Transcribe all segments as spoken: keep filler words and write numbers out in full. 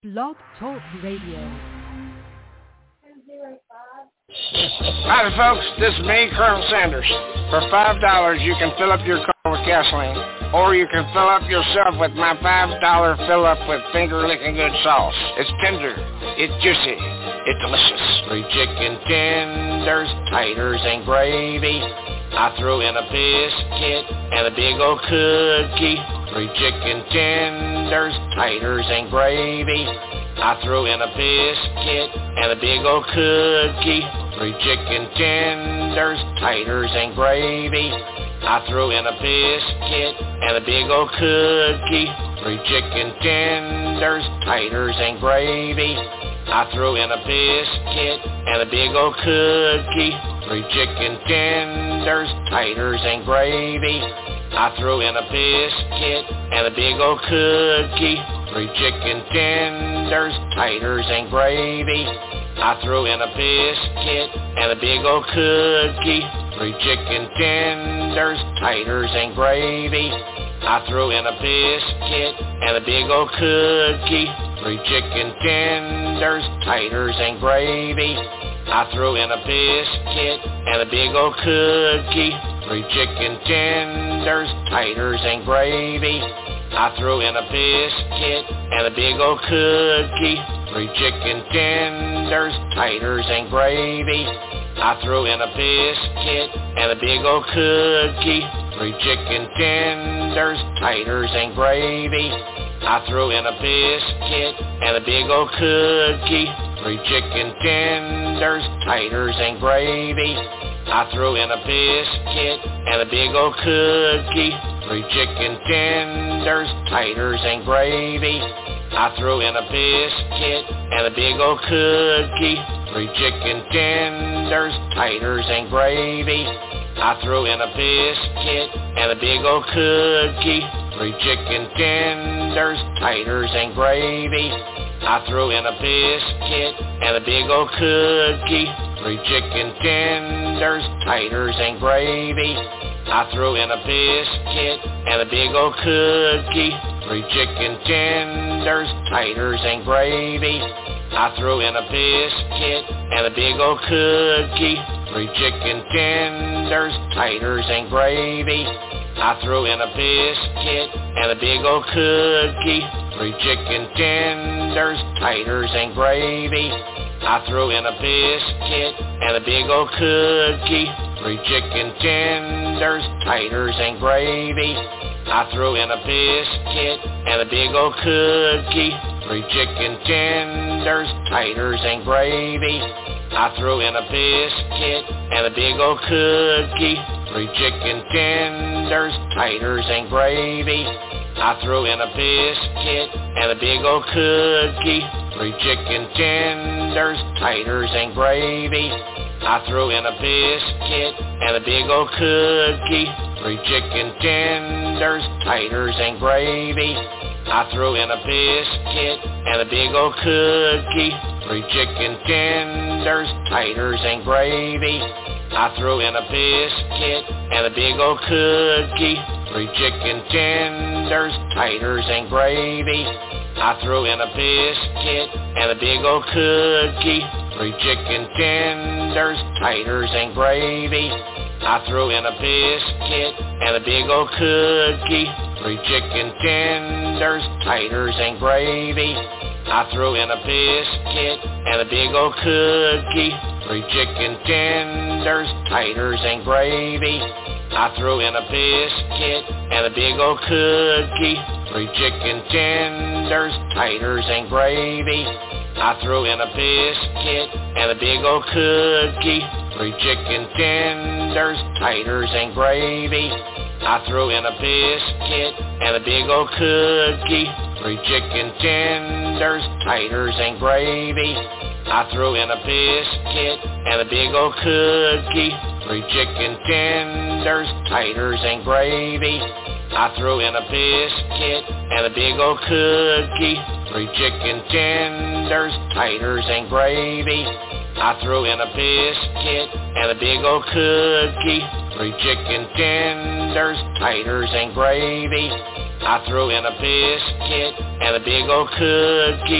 Blog Talk Radio. Howdy folks, this is me, Colonel Sanders. For five dollars you can fill up your car with gasoline, or you can fill up yourself with my five dollar fill up with finger-licking good sauce. It's tender, it's juicy, it's delicious. Three chicken tenders, taters, and gravy. I threw in a biscuit and a big old cookie. Three chicken tenders, taters, and gravy. I threw in a biscuit and a big old cookie. Three chicken tenders, taters, and gravy. I threw in a biscuit and a big old cookie. Three chicken tenders, taters, and gravy. I threw in a biscuit and a big old cookie. Three chicken tenders, taters, and gravy. I threw in a biscuit and a big old cookie. Three chicken tenders, taters, and gravy. I threw in a biscuit and a big old cookie. Three chicken tenders, taters, and gravy. I threw in a biscuit and a big old cookie. Three chicken tenders, taters, and gravy. I threw in a biscuit and a big old cookie. Three chicken tenders, taters, and gravy. I threw in a biscuit and a big old cookie. Three chicken tenders, taters, and gravy. I threw in a biscuit and a big old cookie. Three chicken tenders, taters, and gravy. I threw in a biscuit and a big old cookie. Three chicken tenders, taters, and gravy. I threw in a biscuit and a big old cookie. Three chicken tenders, taters, and gravy. I threw in a biscuit and a big old cookie. Three chicken tenders, taters, and gravy. I threw in a biscuit and a big old cookie. Three chicken tenders, taters, and gravy. I threw in a biscuit and a big old cookie. Three chicken tenders, taters, and gravy. I threw in a biscuit and a big old cookie. Three chicken tenders, taters, and gravy. I threw in a biscuit and a big old cookie. Three chicken tenders, taters, and gravy. I threw in a biscuit and a big old cookie. Three chicken tenders, taters, and gravy. I threw in a biscuit and a big old cookie. Three chicken tenders, taters, and gravy. I threw in a biscuit and a big old cookie. Three chicken tenders, taters, and gravy. I threw in a biscuit and a big old cookie. Three chicken tenders, taters, and gravy. I threw in a biscuit and a big old cookie. Three chicken tenders, taters, and gravy. I threw in a biscuit and a big old cookie. Three chicken tenders, taters, and gravy. I threw in a biscuit and a big old cookie. Three chicken tenders, taters, and gravy. I threw in a biscuit and a big old cookie. Three chicken tenders, taters, and gravy. I threw in a biscuit and a big old cookie. Three chicken tenders, taters, and gravy. I threw in a biscuit and a big old cookie. Three chicken tenders, taters, and gravy. I threw in a biscuit and a big old cookie. Three chicken tenders, taters, and gravy. I threw in a biscuit and a big old cookie. Three chicken tenders, taters, and gravy. I threw in a biscuit and a big old cookie. Three chicken tenders, taters, and gravy. I threw in a biscuit and a big old cookie. Three chicken tenders, taters, and gravy. I threw in a biscuit and a big old cookie. Three chicken tenders, taters, and gravy. I threw in a biscuit and a big old cookie. Three chicken tenders, taters, and gravy. I threw in a biscuit and a big old cookie. Three chicken tenders, taters, and gravy. I threw in a biscuit and a big old cookie.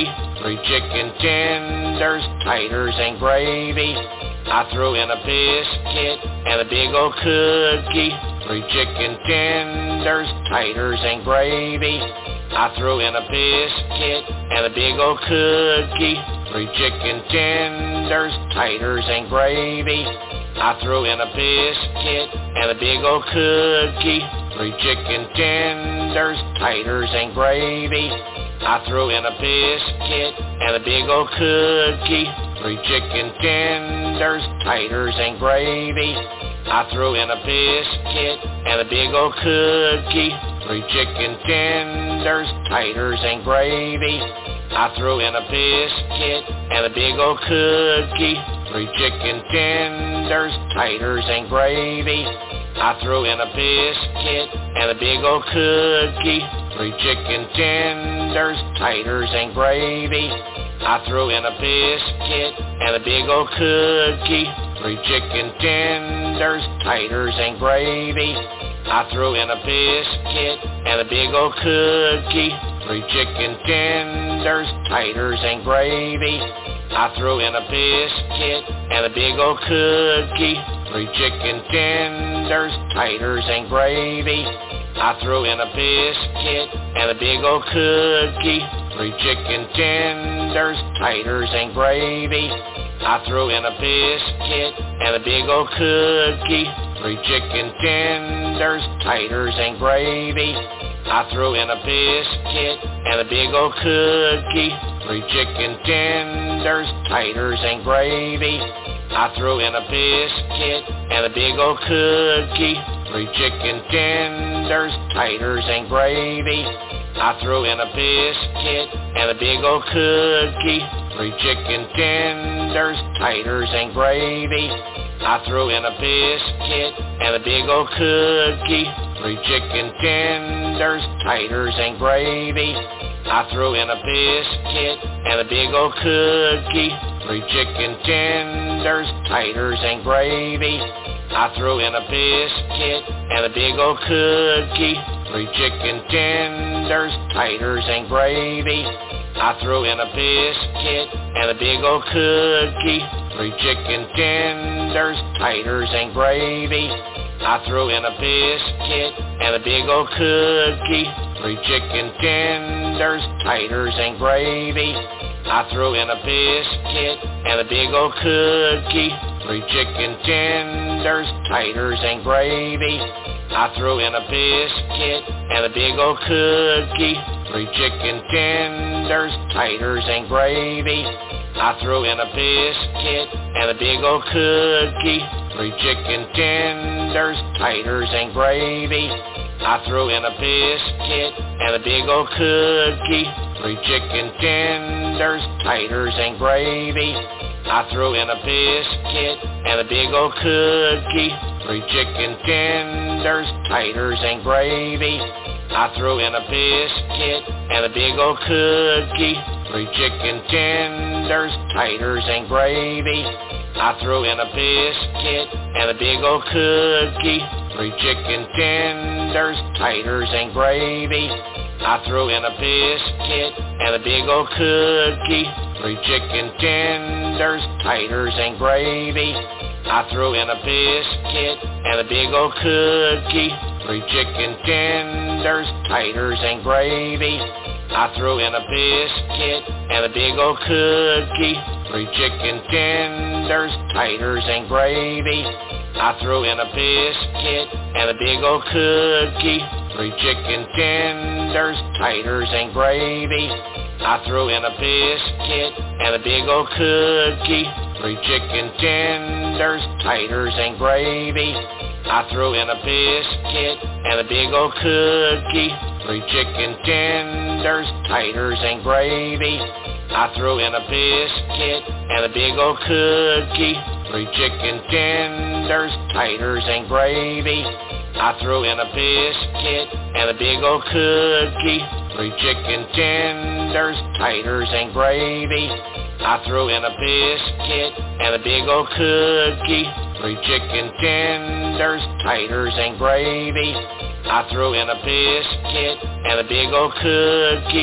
three chicken tenders, taters, and gravy. I threw in a biscuit and a big old cookie. Three chicken tenders, taters, and gravy. I threw in a biscuit and a big old cookie. Three chicken tenders, taters, and gravy. I threw in a biscuit and a big old cookie. Three chicken tenders, taters, and gravy. I threw in a biscuit and a big old cookie. Three chicken tenders, taters, and gravy. I threw in a biscuit and a big old cookie. Three chicken tenders, taters, and gravy. I threw in a biscuit and a big old cookie. Three chicken tenders, taters, and gravy. I threw in a biscuit and a big old cookie. Three chicken tenders, taters, and gravy. I threw in a biscuit and a big old cookie. Three chicken tenders, taters, and gravy. I threw in a biscuit and a big old cookie. Three chicken tenders, taters, and gravy. I threw in a biscuit and a big old cookie. Three chicken tenders, taters, and gravy. I threw in a biscuit and a big old cookie. Three chicken tenders, taters, and gravy. I threw in a biscuit and a big old cookie. Three chicken tenders, taters, and gravy. I threw in a biscuit and a big old cookie. Three chicken tenders, taters, and gravy. I threw in a biscuit and a big old cookie. Three chicken tenders, taters, and gravy. I threw in a biscuit and a big old cookie. Three chicken tenders, taters, and gravy. I threw in a biscuit and a big old cookie. Three chicken tenders, taters, and gravy. I threw in a biscuit and a big old cookie. Three chicken tenders, taters, and gravy. I threw in a biscuit and a big old cookie. Three chicken tenders, taters, and gravy. I threw in a biscuit and a big old cookie. Three chicken tenders, taters, and gravy. I threw in a biscuit and a big old cookie. Three chicken tenders, taters, and gravy. I threw in a biscuit and a big old cookie. Three chicken tenders, taters, and gravy. I threw in a biscuit and a big old cookie. Three chicken tenders, taters, and gravy. I threw in a biscuit and a big old cookie. Three chicken tenders, taters, and gravy. I threw in a biscuit and a big old cookie. Three chicken tenders, taters, and gravy. I threw in a biscuit and a big old cookie. Three chicken tenders, taters, and gravy. I threw in a biscuit and a big old cookie. Three chicken tenders, taters, and gravy. I threw in a biscuit and a big old cookie. Three chicken tenders, taters, and gravy. I threw in a biscuit and a big old cookie. Three chicken tenders, taters, and gravy. I threw in a biscuit and a big old cookie. Three chicken tenders, taters, and gravy. I threw in a biscuit and a big old cookie. Three chicken tenders, taters, and gravy. I threw in a biscuit and a big old cookie. Three chicken tenders, taters, and gravy. I threw in a biscuit and a big old cookie. Three chicken tenders, taters, and gravy. I threw in a biscuit and a big old cookie. Three chicken tenders, taters, and gravy. I threw in a biscuit and a big old cookie. Three chicken tenders, taters, and gravy. I threw in a biscuit and a big old cookie. Three chicken tenders, taters, and gravy. I threw in a biscuit and a big old cookie. Three chicken tenders, taters, and gravy. I threw in a biscuit and a big old cookie.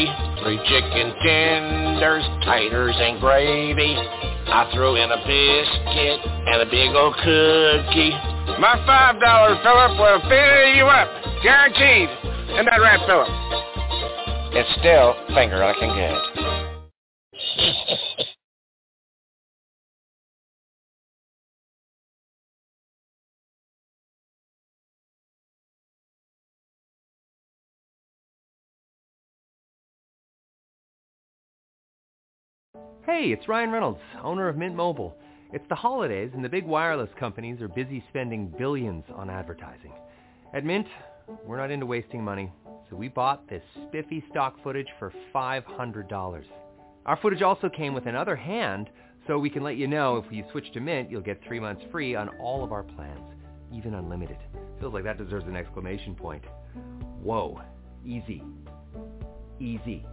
Three chicken tenders, taters, and gravy. I threw in a biscuit and a big old cookie. My five dollar Phillip will fill you up, guaranteed. Isn't that right, Phillip? It's still finger-licking good. Hey, it's Ryan Reynolds, owner of Mint Mobile. It's the holidays and the big wireless companies are busy spending billions on advertising. At Mint, we're not into wasting money, so we bought this spiffy stock footage for five hundred dollars. Our footage also came with another hand, so we can let you know if you switch to Mint, you'll get three months free on all of our plans, even unlimited. Feels like that deserves an exclamation point. Whoa, easy, easy.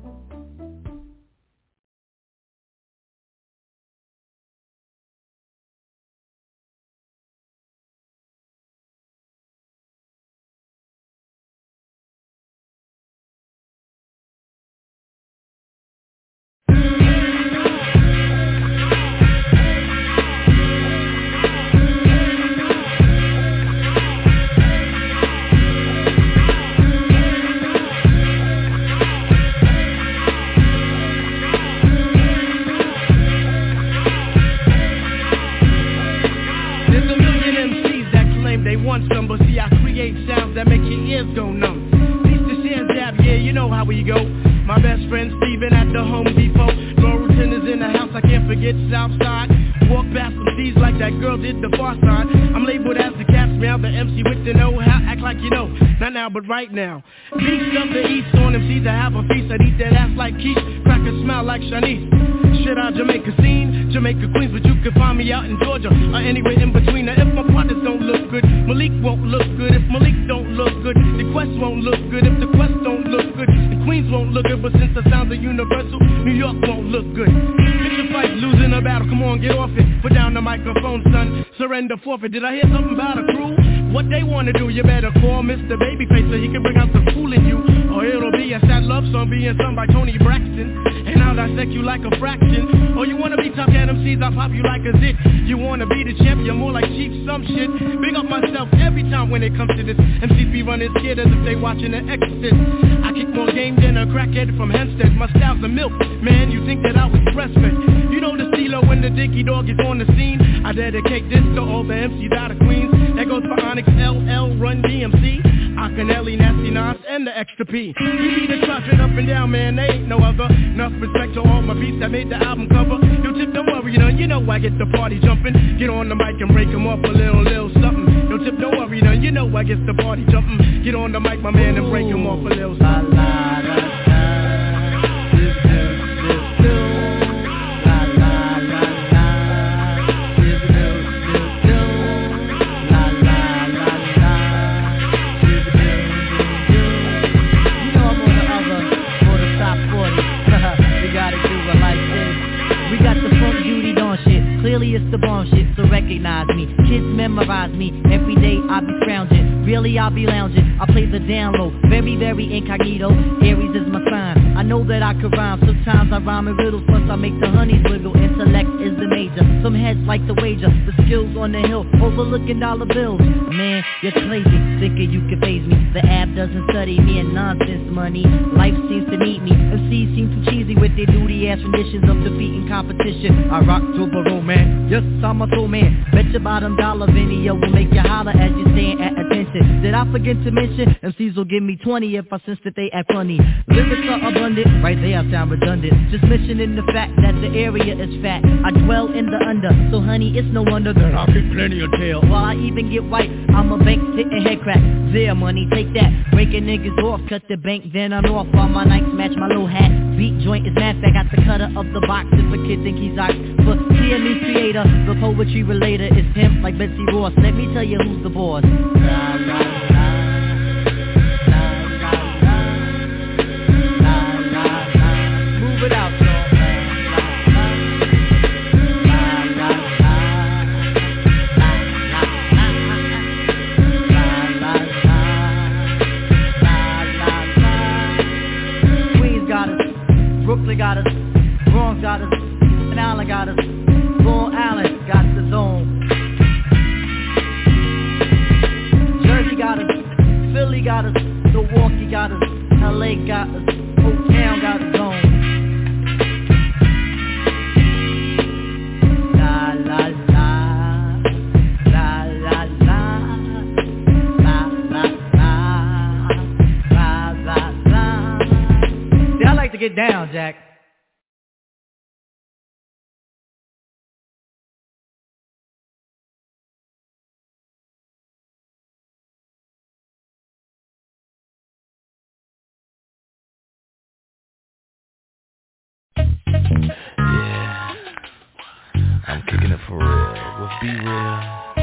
Some, but see I create sounds that make your ears go numb. Piece the share jab, yeah, you know how we go. My best friend Steven at the Home Depot. Laurelton is in the house, I can't forget Southside. Walk past some C's like that girl did the far side. I'm labeled as the cat's meow, the M C with the know-how. Act like you know, not now but right now. Beast of the East on M Cs, I have a feast. I'd eat that ass like quiche, crack a smile like Shanice. Shit out Jamaica scene, Jamaica Queens, but you can find me out in Georgia or anywhere in between. Now if my partners don't look good, Malik won't look good. If Malik don't look good, the Quest won't look good. If the Quest don't look good, the Queens won't look good. But since the sounds are universal, New York won't look good. It's a fight, losing a battle, come on, get off it. Put down the microphone, son, surrender forfeit. Did I hear something about a crew? What they wanna do, you better call Mister Babyface so he can bring out the fool in you. Or it'll be a sad love song being sung by Tony Braxton, and I'll dissect you like a fraction. Or you wanna be top cat M Cs, I'll pop you like a zit. You wanna be the champion, more like Chief some shit. Big up myself every time when it comes to this. M Cs be running scared as if they watching The Exorcist. I kick more game than a crackhead from Hempstead. My style's a milk, man, you think that I was breastfed. You know the CeeLo when the Dicky Dog is on the scene. I dedicate this to all the M Cs out of Queens. That goes for Onyx, L L, Run D M C, Akinelli, Nasty Nas, and the Extra P. We be the traffic up and down, man, they ain't no other. Enough respect to all my beats that made the album cover. Yo, Tip, don't worry, you know, you know I get the party jumping. Get on the mic and break 'em off a little, little something. Yo, Tip, don't worry, you know, you know I get the party jumping. Get on the mic, my man, and break 'em off a little something. La, la, la, la. Clearly it's the bomb shit, so recognize me. Kids memorize me, every day I be scrounging. Really I be lounging, I play the down low. Very, very incognito, Aries is my sign. I know that I could rhyme, sometimes I rhyme in riddles. Plus I make the honeys wiggle, intellect is the major. Some heads like the wager, the skills on the hill, overlooking dollar bills. Man, you're crazy, thinking you can phase me. The app doesn't study me and nonsense money. Life seems to meet me, M Cs seem too cheesy with their duty ass renditions of defeating competition. I rock to Baro, man, yes, I'm a soul man. Bet your bottom dollar video will make you holler as you stand at attention. Did I forget to mention, M Cs will give me twenty if I sense that they act funny. Lyrics are abundant, right there I sound redundant. Just mentioning the fact that the area is fat. I dwell in the under, so honey, it's no wonder that I get plenty of tail. While I even get white, I'm a bank hitting head crack. There, money, take that. Breaking niggas off, cut the bank, then I'm off. While my Nikes match my low hat. Beat joint is mad fat, got the cutter of the box. If a kid think he's ox, but hear me creator, the poetry relator is pimp like Betsy Ross. Let me tell you who's the boss. La, la, la. Move it out, y'all. Queen's got a Charles got us, and Allen got us. Long Island got the zone. Jersey got us, Philly got us, Milwaukee got us, L A got us, Old Town got its own. La la la, la la la, la la la, la la la. See, I like to get down, Jack. Yeah, I'm kicking it for real. We'll be real.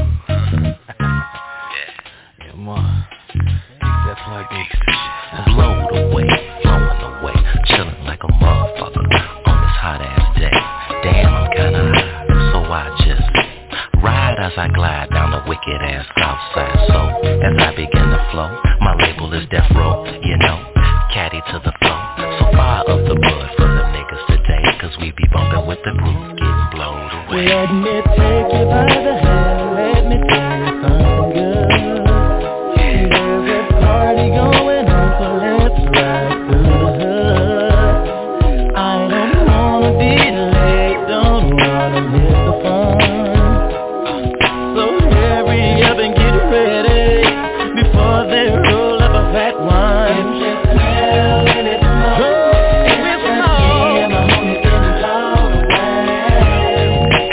Yeah, man. That's why I get blowed away, blowing away, chilling like a motherfucker on this hot ass day. Damn, I'm kinda high, so I just ride as I glide down the wicked ass south side. So as I begin to flow, my label is Death Row, you know, caddy to the flow. So fire up the bud for the niggas today, cause we be bumping with the groove, getting blowed away. Let me take you by the hand, let me tell you something good. There's a party going on, so let's ride through the hood. I don't wanna be late, don't wanna miss the fun. So hurry up and get ready before they roll up a fat one. It's just smell and it's smoke. Oh, it's just me and my homie getting blown away.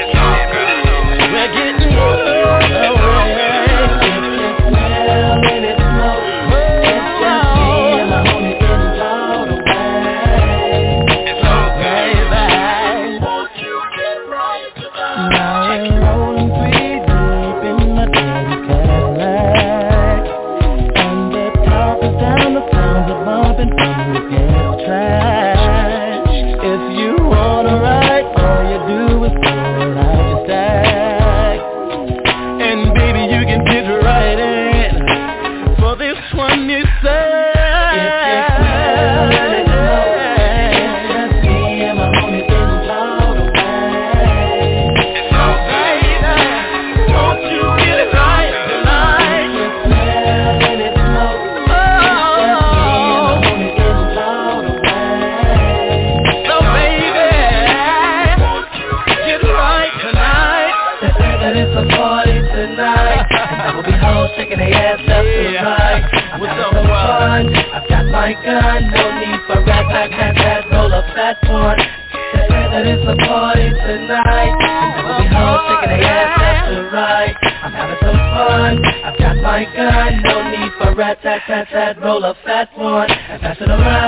We're getting blown away. It's just smell and it's smoke. It's just me and my homie getting blown away. So baby, won't you get right tonight? Now we're rolling three deep in my daddy Cadillac, and the top is down, the sounds are bumping from the ghetto trash. If you wanna ride, all you do is pull out your stack, and baby you can fit right in for this one you say. It's just smell and it's smoke. It's just me and my homie getting blown away. So baby, won't you get it right tonight? It's just smell and it's smoke. It's just me and my homie getting blown away. So baby, won't you get it right tonight? They say that it's a party tonight, and there will be hoes shaking their ass left to right. I'm having some fun, I've got my gun, no need for rat pack, hat, hat, roll up that one. They say that it's a party tonight, and there will be hoes shaking their ass left to right. I'm having some fun, I've got my gun, no need for rat pack, hat, hat, roll up that one, and pass it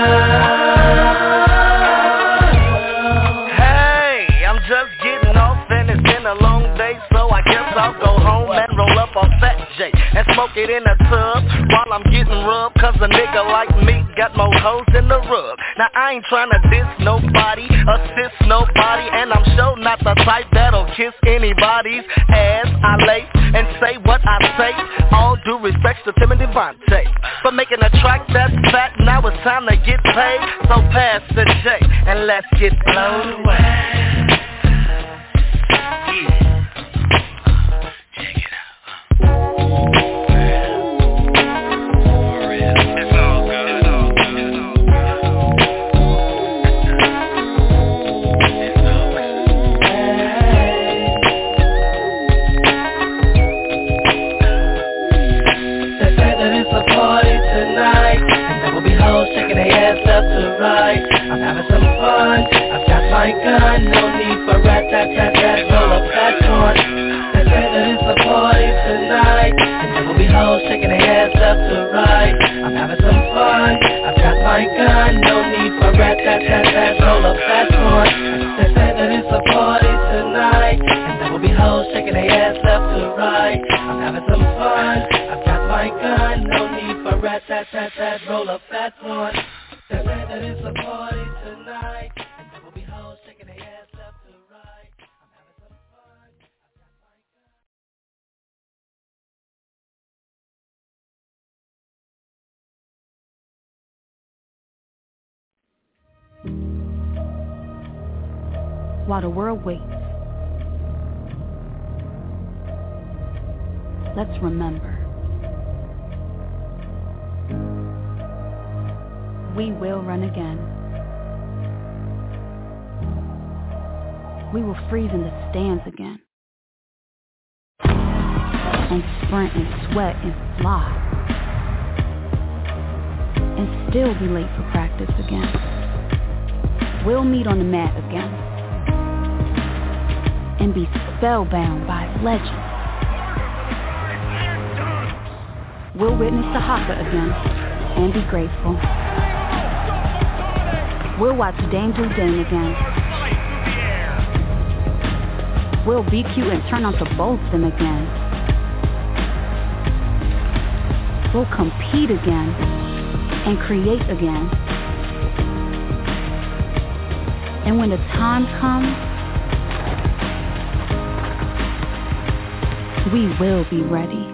around. Hey, I'm just getting off and it's been a long day, so I guess I'll go home and roll up a fat J and smoke it in a tub while I'm getting rubbed, cause a nigga like me got more hoes in the rub. Now I ain't tryna diss nobody, assist nobody, and I'm sure not the type that'll kiss anybody's ass. I lay and say what I say, all due respect to Tim and Devontae, for making a track that's fat. Now it's time to get paid, so pass the J and let's get blown away. Shaking their ass left to right. I'm having some fun, I've got my gun, while the world waits. Let's remember. We will run again. We will freeze in the stands again. And sprint and sweat and fly. And still be late for practice again. We'll meet on the mat again. And be spellbound by legend. We'll witness the haka again and be grateful. We'll watch Dame do Dame again. We'll be cute and turn on to both them again. We'll compete again and create again. And when the time comes, we will be ready.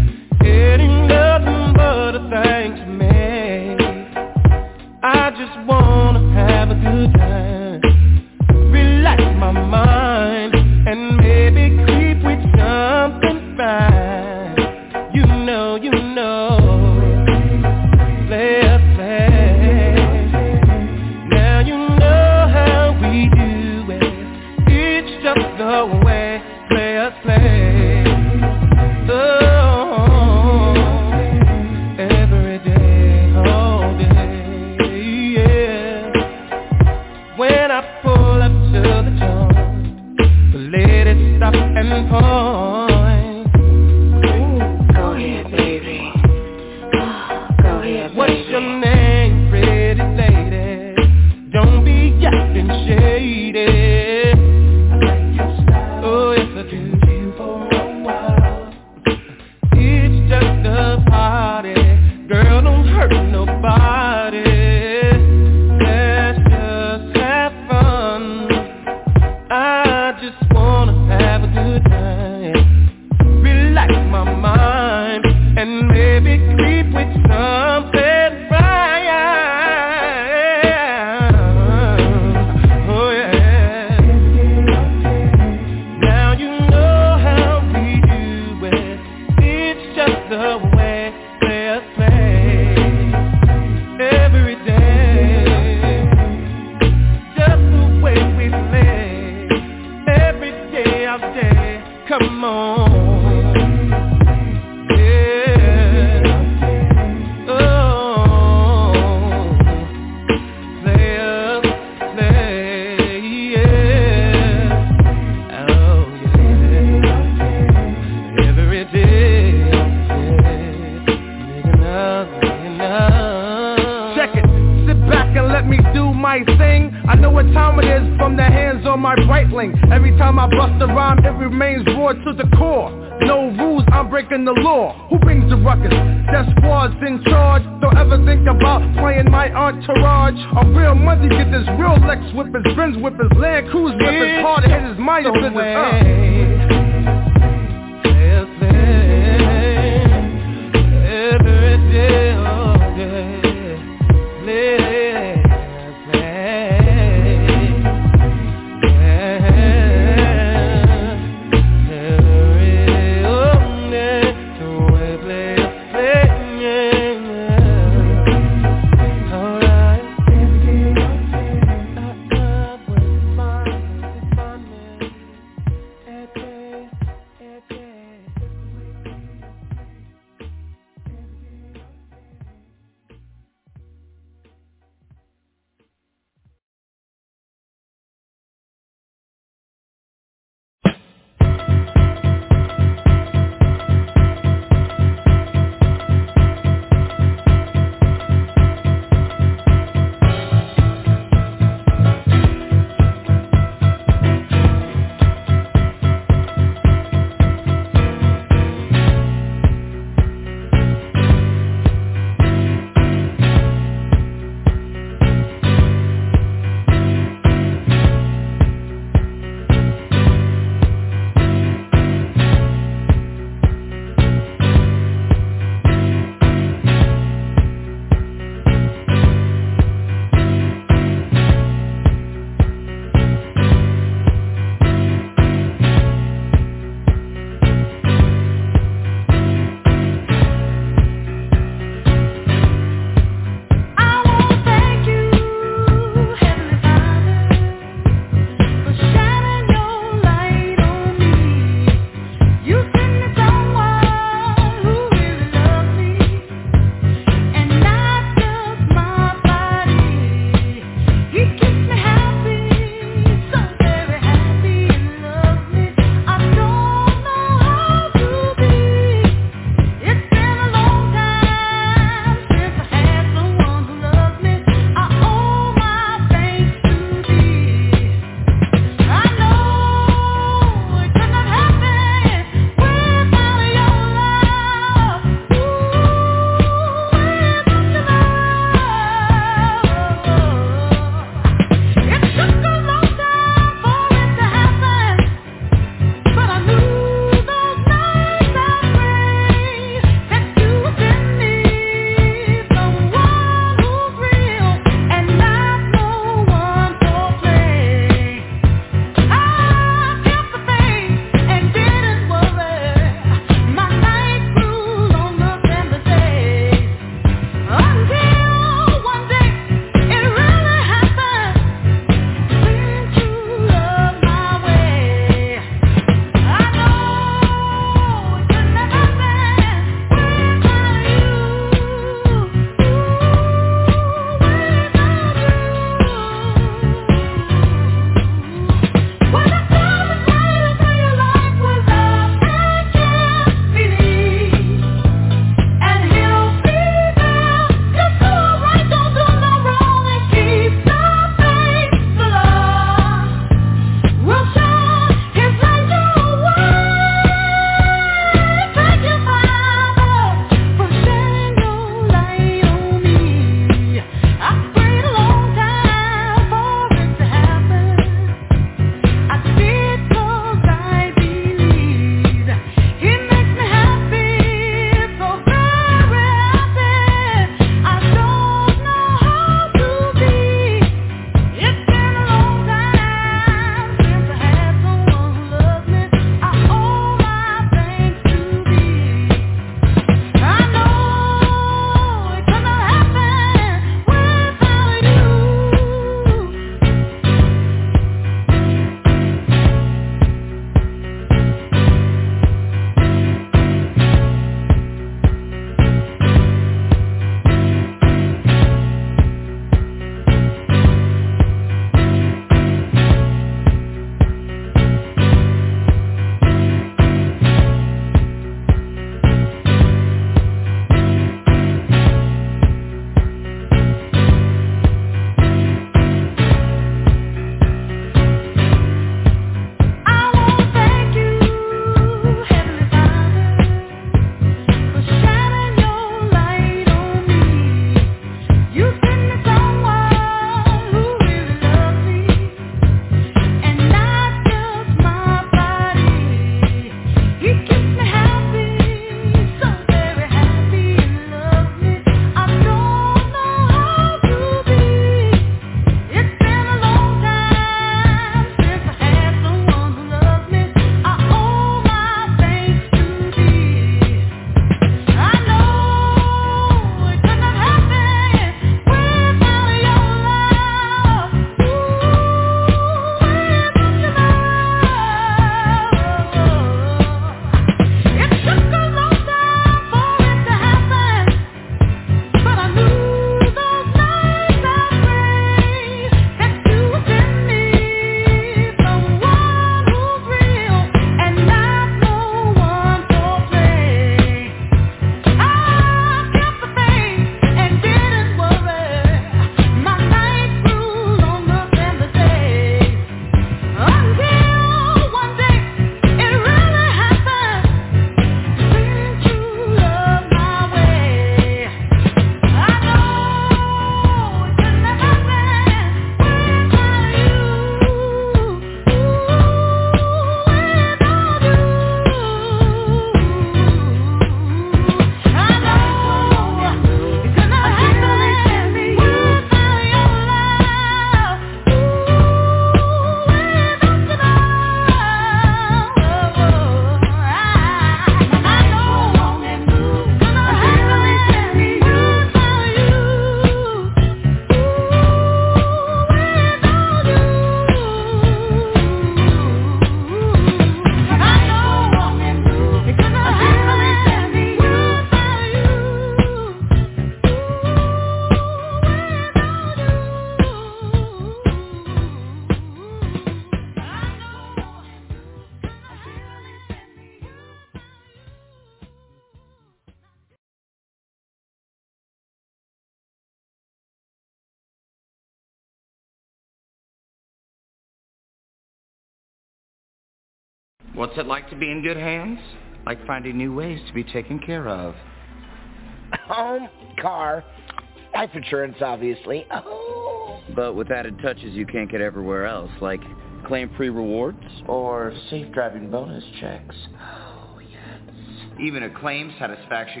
What's it like to be in good hands? Like finding new ways to be taken care of. Home, car, life insurance, obviously. Oh. But with added touches you can't get everywhere else, like claim-free rewards? Or safe driving bonus checks. Oh, yes. Even a claim satisfaction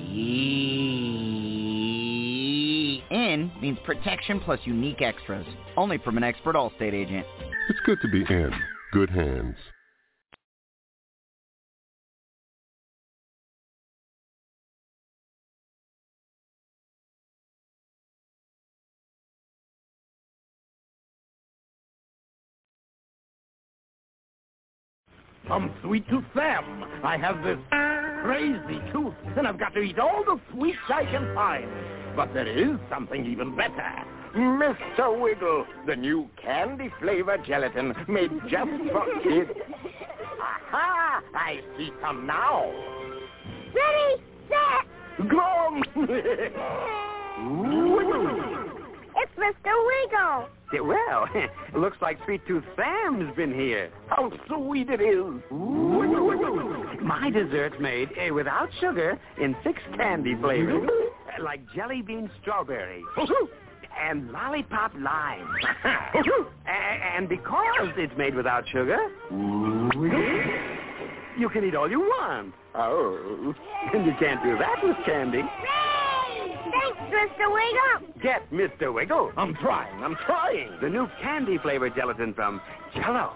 guarantee. N means protection plus unique extras. Only from an expert Allstate agent. It's good to be in good hands. I'm Sweet Tooth Sam. I have this crazy tooth, and I've got to eat all the sweets I can find. But there is something even better. Mister Wiggle, the new candy-flavored gelatin made just for kids. Aha! I see some now. Ready, set, go! It's Mister Wiggle. Well, looks like Sweet Tooth Sam's been here. How sweet it is. My dessert's made uh, without sugar in six candy flavors, like jelly bean strawberry and lollipop lime. And because it's made without sugar, you can eat all you want. Oh. And you can't do that with candy. Thanks, Mister Wiggle. Get Mister Wiggle. I'm trying, I'm trying. The new candy-flavored gelatin from Jell-O.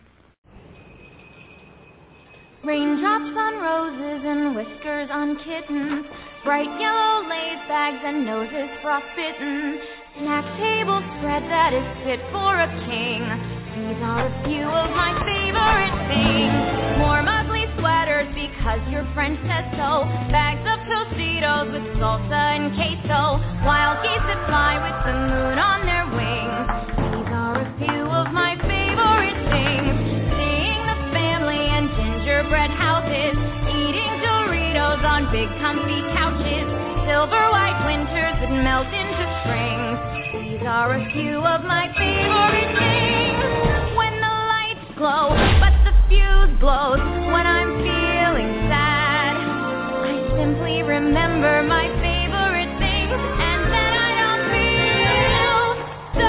Raindrops on roses and whiskers on kittens, bright yellow lace bags and noses frostbitten, snack table spread that is fit for a king. These are a few of my favorite things. Warm ugly sweaters because your friend says so, bags of Tostitos with salsa and queso, wild geese that fly with the moon on their wings. These are a few of my favorite things. Seeing the family and gingerbread houses, eating Doritos on big comfy couches, silver white winters that melt into springs. These are a few of my favorite things. When the lights glow, but the fuse blows. When I'm feeling sad, I simply remember my favorite things, and then I don't feel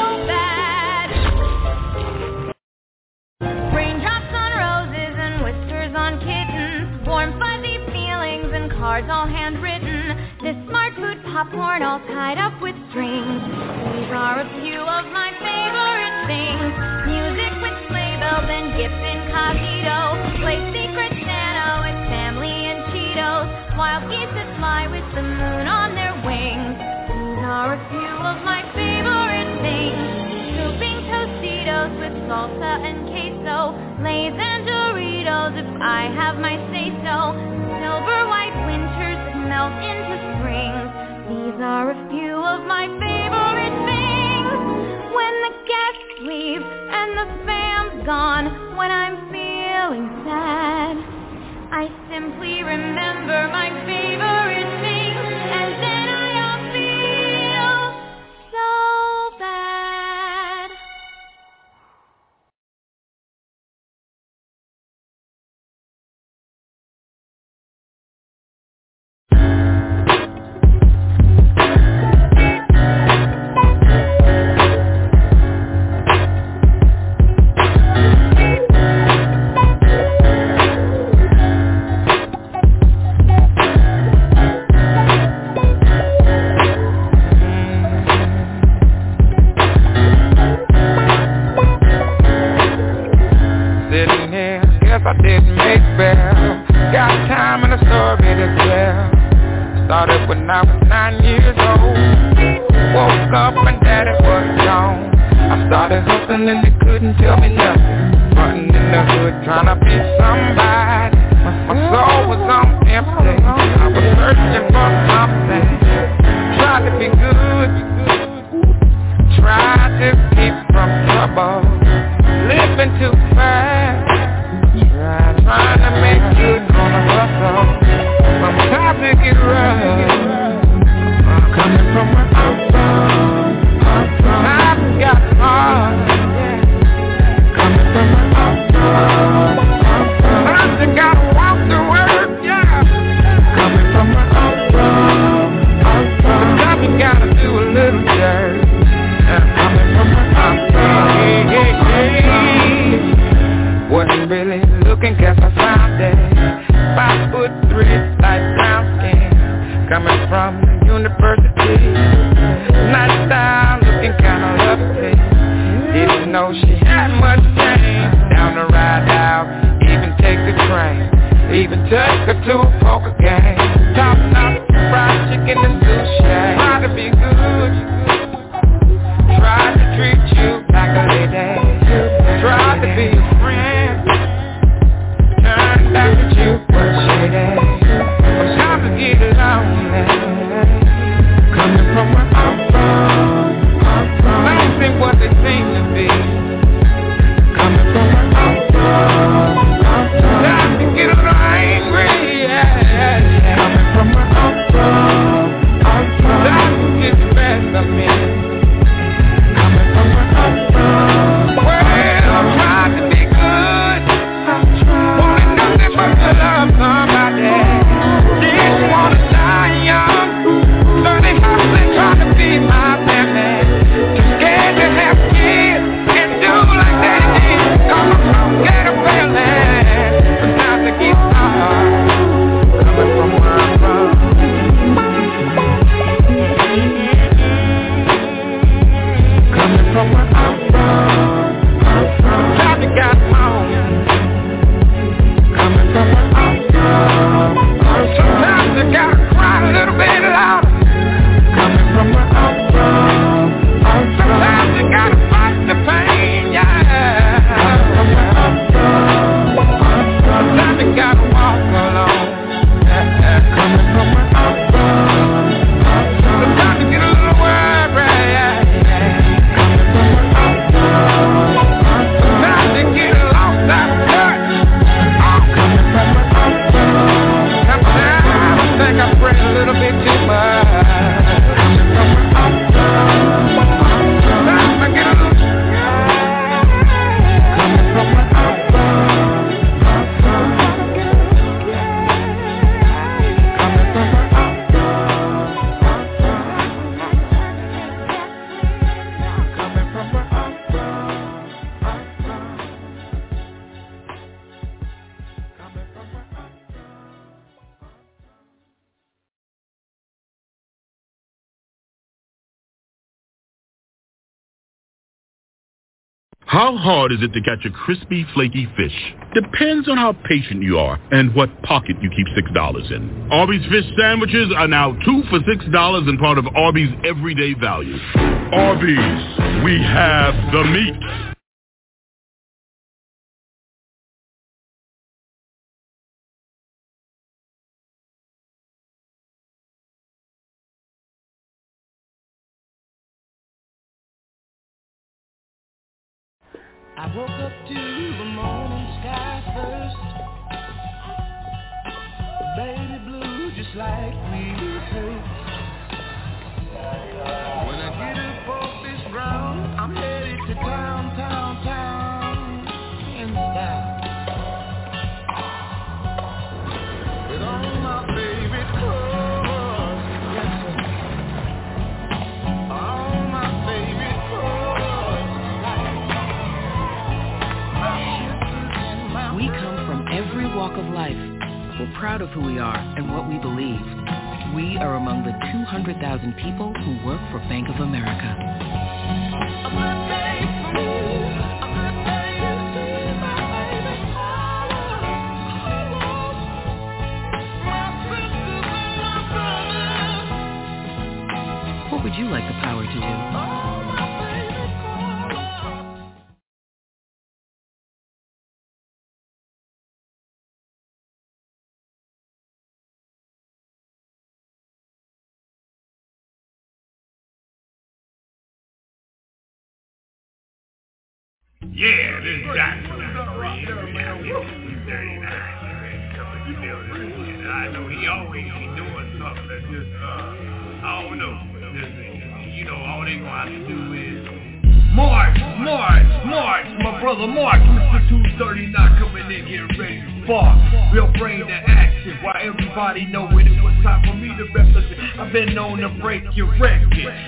so bad. Raindrops on roses and whiskers on kittens, warm fuzzy feelings and cards all handwritten, this smart food popcorn all tied up with strings. These are a few of my favorite things. Music with sleigh bells and gifts incognito, play Secret Santa with family and Cheetos, wild geese that fly with the moon on their wings. These are a few of my favorite things. Scooping Tostitos with salsa and queso, Lay's and Doritos if I have my say-so, silver white winters that melt into springs. These are a few of my favorite things. When the guests leave and the fam's gone, when I'm feeling sad, I simply remember my favorite things, and then I don't feel so bad. I didn't make well. Got time and a story to tell. Started when I was nine years old. Woke up and daddy was gone. I started hustling and they couldn't tell me nothing. Running in the hood trying to be somebody. My soul was on empty. I was searching for something. Tried to be good, tried to keep from trouble. Living too fast, trying to make good on the hustle. Sometimes it get rough. Coming from where I'm from, I'm from. Times got hard. Coming from really looking, guess I found it. Five foot three, light brown skin, coming from the university. Nice style, looking kinda lovely. Didn't know she had much game. Down the ride out, even take the train, even take her to a poker game. Top notch, fried chicken and sushi. Try to be good, try to treat you like a lady, try to be a friend, turn back at you but shady. Sometimes I get lonely, coming from where I'm from. Things ain't what they seem to be, coming from where I'm from. Time to get a little angry, yeah, yeah, yeah. Coming from where I'm from, I'm from. Time to get the best of me, coming from where I'm from. Well, I'm trying to be good, I'm trying. Wanting nothing but to love somebody. Didn't wanna die young, learning how to try to be my family. Too scared to have kids and do like they did. Cause I don't get a feeling. Sometimes it gets hard, coming from where I'm from. Coming from where I'm from, I'm from. Time to get home, coming from where I'm from. Sometimes you gotta cry a little bit louder, coming from where I'm from. Sometimes you gotta fight the pain, yeah, coming from where I'm from. Sometimes you gotta walk alone, yeah, coming from where I'm from. Sometimes you get a little worried, yeah, coming from where I'm from. Sometimes you get lost out of touch, oh, coming from where I'm from. Sometimes I think I pray a little bit too much, coming from where I'm from. Sometimes I get a little scared, coming from where I'm from. Coming from where I'm from. Coming from where I'm from. Coming from where I'm from. How hard is it to catch a crispy, flaky fish? Depends on how patient you are and what pocket you keep six dollars in. Arby's fish sandwiches are now two for six dollars and part of Arby's everyday value. Arby's, we have the meat. I woke up to the morning sky first. Baby blue just like we first. When I get up off this ground, I'm headed to town, town, town in style. With all my favorite clothes, yes sir. All my favorite clothes. We come from every walk of life. We're proud of who we are and what we believe. We are among the two hundred thousand people who work for Bank of America. What would you like the power to do? Yeah, this is Doctor I know he always be doing something that just, uh, I don't know. Just, you know, all they gonna have to do is March, March, March, my brother March, Mister two thirty-nine coming in here ready to spark. We'll bring the action while everybody know when it was time for me to represent. I've been known to break your record and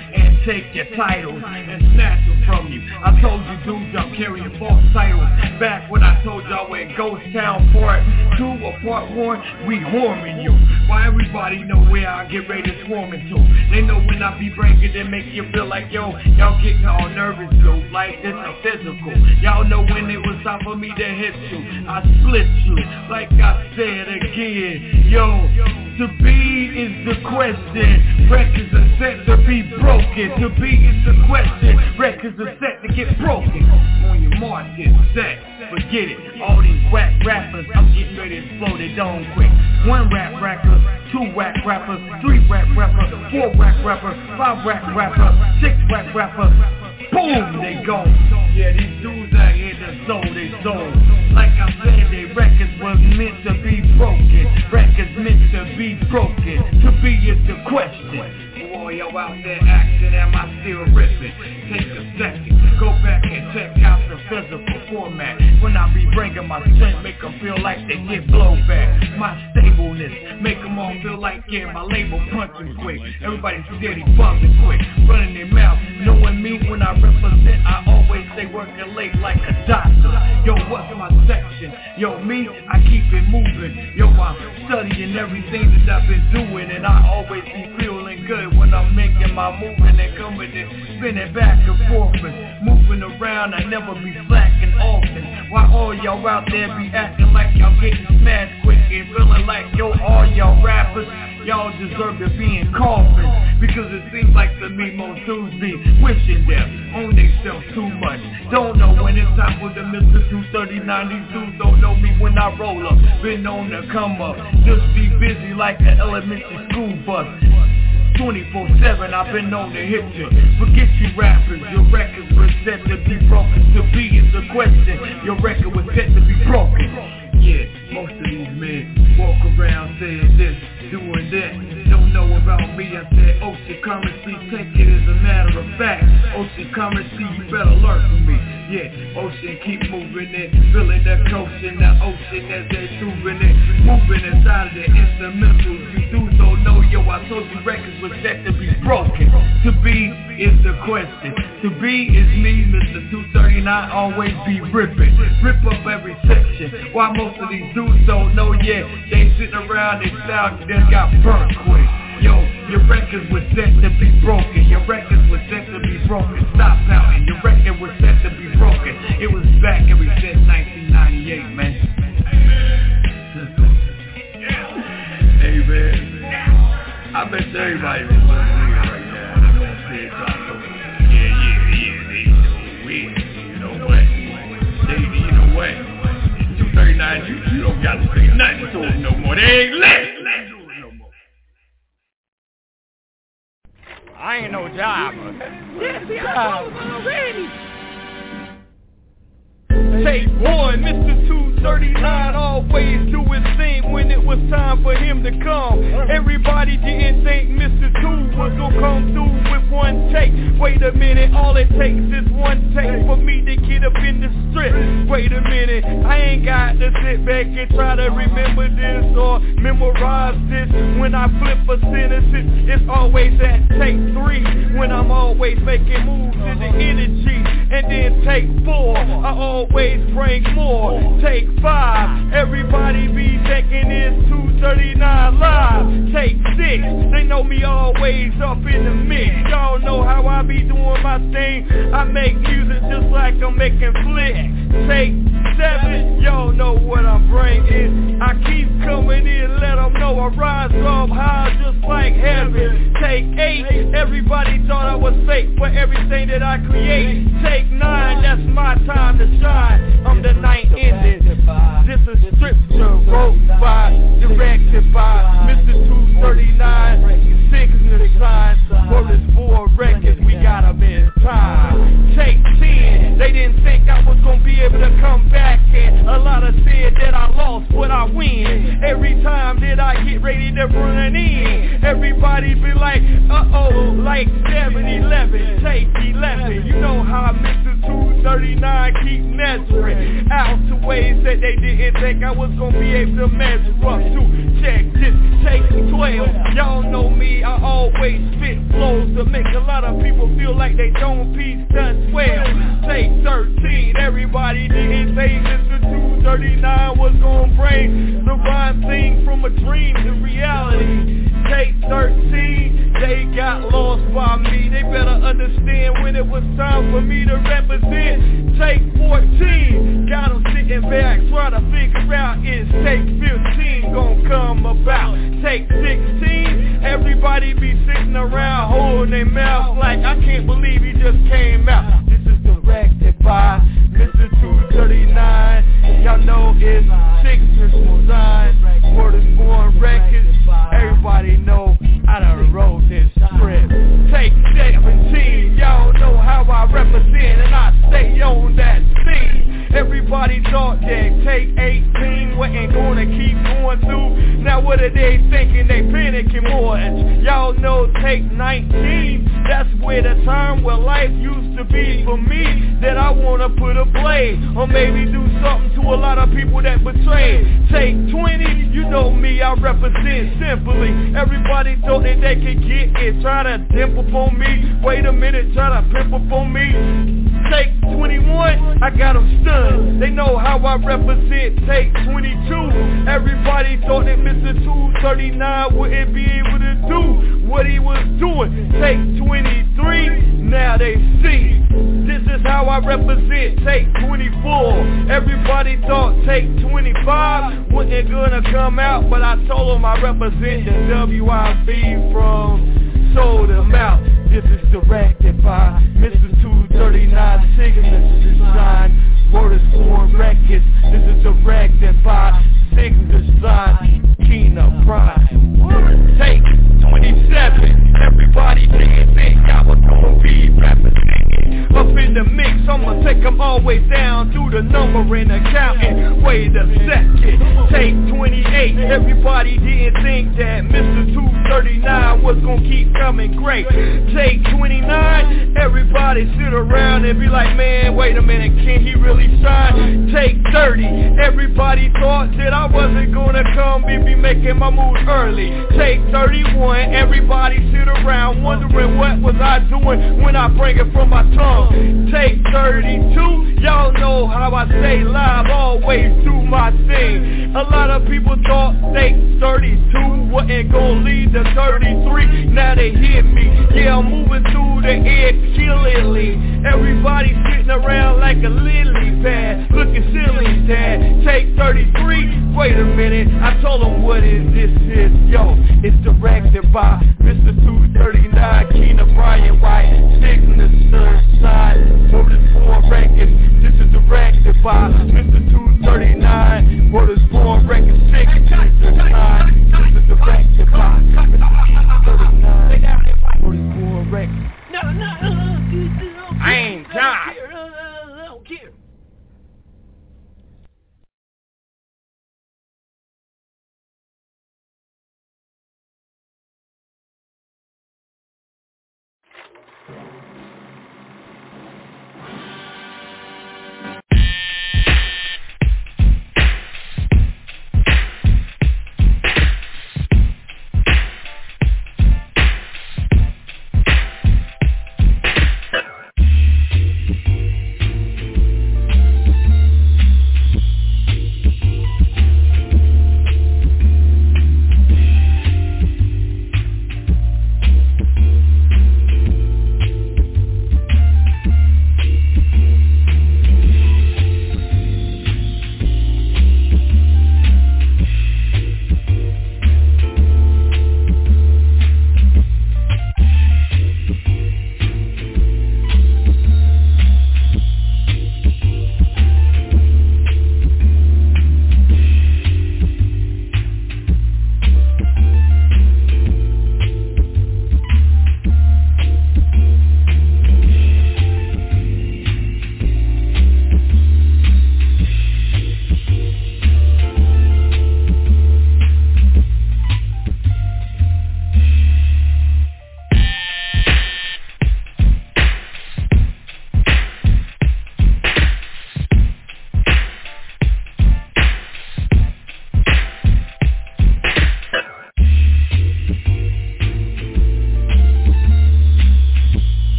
take your titles and snatch them from you. I told you dudes I'm carrying false titles. Back when I told y'all we're in Ghost Town Part two or Part one, we horming you. Why everybody know where I get ready to swarm into? They know when I be breaking, they make you feel like, yo, y'all getting all nervous, yo, like this a physical. Y'all know when it was time for me to hit you, I split you, like I said again. Yo, to be is the question, records are set to be broken. To be is the question, records are set to get broken. On your mark, get set, forget it. All these whack rappers, I'm getting ready to explode it down quick. One rap rapper, two whack rappers, three rap rappers, four whack rappers, five whack rappers, six whack rappers. Boom, they go. Yeah, these dudes out here that sold they soul. Like I said, they records was meant to be broken. Records meant to be broken. To be is the question. Boy, yo out there acting, am I still ripping? Take a second, go back and check out the physical format. When I be bringing my strength, make them feel like they get blowback. My stableness, make them all feel like, yeah, my label punching quick. Everybody steady bumping quick, running their mouth. Knowing me when I represent, I always stay working late like a doctor. Yo, what's my section? Yo, me, I keep it moving. Yo, I'm studying everything that I've been doing, and I always be feeling good when I'm making my moving and coming and spinning back and forth and moving around. I never be slacking often. Why all y'all out there be acting like y'all getting smashed quick and feeling like, yo, all y'all rappers, y'all deserve to be in coffins? Because it seems like to me most dudes be wishing them on themselves too much. Don't know when it's time for the Mister two thirty-nine. These dudes don't know me when I roll up. Been known to come up, just be busy like an elementary school bus. twenty-four seven, I've been known to hit you. Forget you rappers, your records were set to be broken. To be is the question, your record was set to be broken. Yeah, most of these men walk around saying this, doing that. Don't know about me, I said ocean currency, take it as a matter of fact. Ocean currency, you better learn from me. Yeah, ocean keep moving it, feeling the ocean, the ocean as they moving it, moving inside of the instrumentals. You dudes don't know, yo, I told you records were set to be broken. To be is the question. To be is me, Mister two thirty-nine, always be ripping. Rip up every section. Why most of these dudes don't know yet, they sitting around, they style just got burnt quick. Yo, your records were set to be broken. Your records were set to be broken. Stop pouting. Your record was set to be broken. It was back ever since nineteen ninety-eight, man. Hey, man. I bet everybody was listening right now. I'm gonna say it like, yeah, yeah, yeah, they know it. You know what? They, you know what? two thirty-nine, you, you don't got to say nothing to them no more. They ain't left. I ain't no jobber. Yes, see, I told him already. Take one, Mister two thirty-nine always do his thing when it was time for him to come. Everybody didn't think Mister two was gonna come through with one take. Wait a minute, all it takes is one take for me to get up in the strip. Wait a minute, I ain't got to sit back and try to remember this or memorize this. When I flip a sentence, it's always at take three. When I'm always making moves in the energy. And then take four, I always bring more. Take five, everybody be thinking it's two thirty-nine live. Take six, they know me always up in the mix. Y'all know how I be doing my thing. I make music just like I'm making flicks. Take seven, y'all know what I'm bringing. I keep coming in, let them know I rise up high just like heaven. Take eight, everybody thought I was fake for everything that I create. Take nine, that's my time to shine. I'm the night ending. This is scripture wrote by, directed by Mister two thirty-nine. Signature sign for this four records, we got them in time. Take ten, they didn't think I was gonna be able to come back, and a lot of never said that I lost, but I win. Every time that I get ready to run in, everybody be like, uh-oh, like seven eleven, take eleven. You know how Mister two thirty-nine keep measuring out to ways that they didn't think I was gonna be able to measure up to. Check this, take twelve. Y'all know me, I always spit flows to make a lot of people feel like they don't piece done well. Take thirteen, everybody didn't think Mister two thirty-nine was gonna bring the rhyme thing from a dream to reality. Take thirteen, they got lost by me. They better understand when it was time for me to represent. Take fourteen, got them sitting back trying to figure out is take fifteen gonna come about. Take sixteen, everybody be sitting around holding their mouth like I can't believe he just came out. This is directed by Mister two thirty-nine. Y'all know it's Signature Design, Word is Born Records. Everybody know I done wrote this script. Take seventeen, y'all know how I represent and I stay on that scene. Everybody thought that take eighteen wasn't gonna keep going through. Now what are they thinking? They panicking more. Y'all know take nineteen, that's where the time where life used to be for me. That I wanna put a play or maybe do something to a lot of people that betray. Take twenty, you know me, I represent simply. Everybody thought that they could get it, try to dimp upon me. Wait a minute, try to pimp upon me. Take twenty-one, I got them stunned. They know how I represent. Take twenty-two, everybody thought that Mister two thirty-nine wouldn't be able to do what he was doing. Take twenty-three, now they see. This is how I represent. Take twenty-four, everybody thought take twenty-five wasn't gonna come out, but I told them I represent the W I B from Sold Them Out. This is directed by Mister two thirty-nine, Signature Design, Word is Born Records. This is directed by Signature Design, Keena Prime. Take twenty-seven, everybody didn't think I was gonna be represented. Up in the mix, I'ma take them all the way down through the number and the counting. Wait a second, take twenty-eight, everybody didn't think that Mister two thirty-nine was gonna keep coming great. Take twenty-nine, everybody sit around and be like, man, wait a minute, can he really shine? Take thirty, everybody thought that I wasn't gonna come and be making my move early. Take thirty-one, everybody sit around wondering what was I doing when I bring it from my tongue. Take thirty-two, y'all know how I stay live always do my thing. A lot of people thought take thirty-two wasn't gonna lead to thirty-three. Now they hear me, yeah, I'm moving through the air killingly. Everybody sitting around like a lily pad, looking silly, dad. Take thirty-three, wait a minute, I told them what is this is, yo. It's directed by Mister two thirty-nine, Keena Brian White, Signature Design, Word is Born Records. This is directed by Mister two thirty-nine, Word is Born Records, Signature Design. This is directed by Mister two thirty-nine, Word is Born Records. No, no, no, I ain't tired.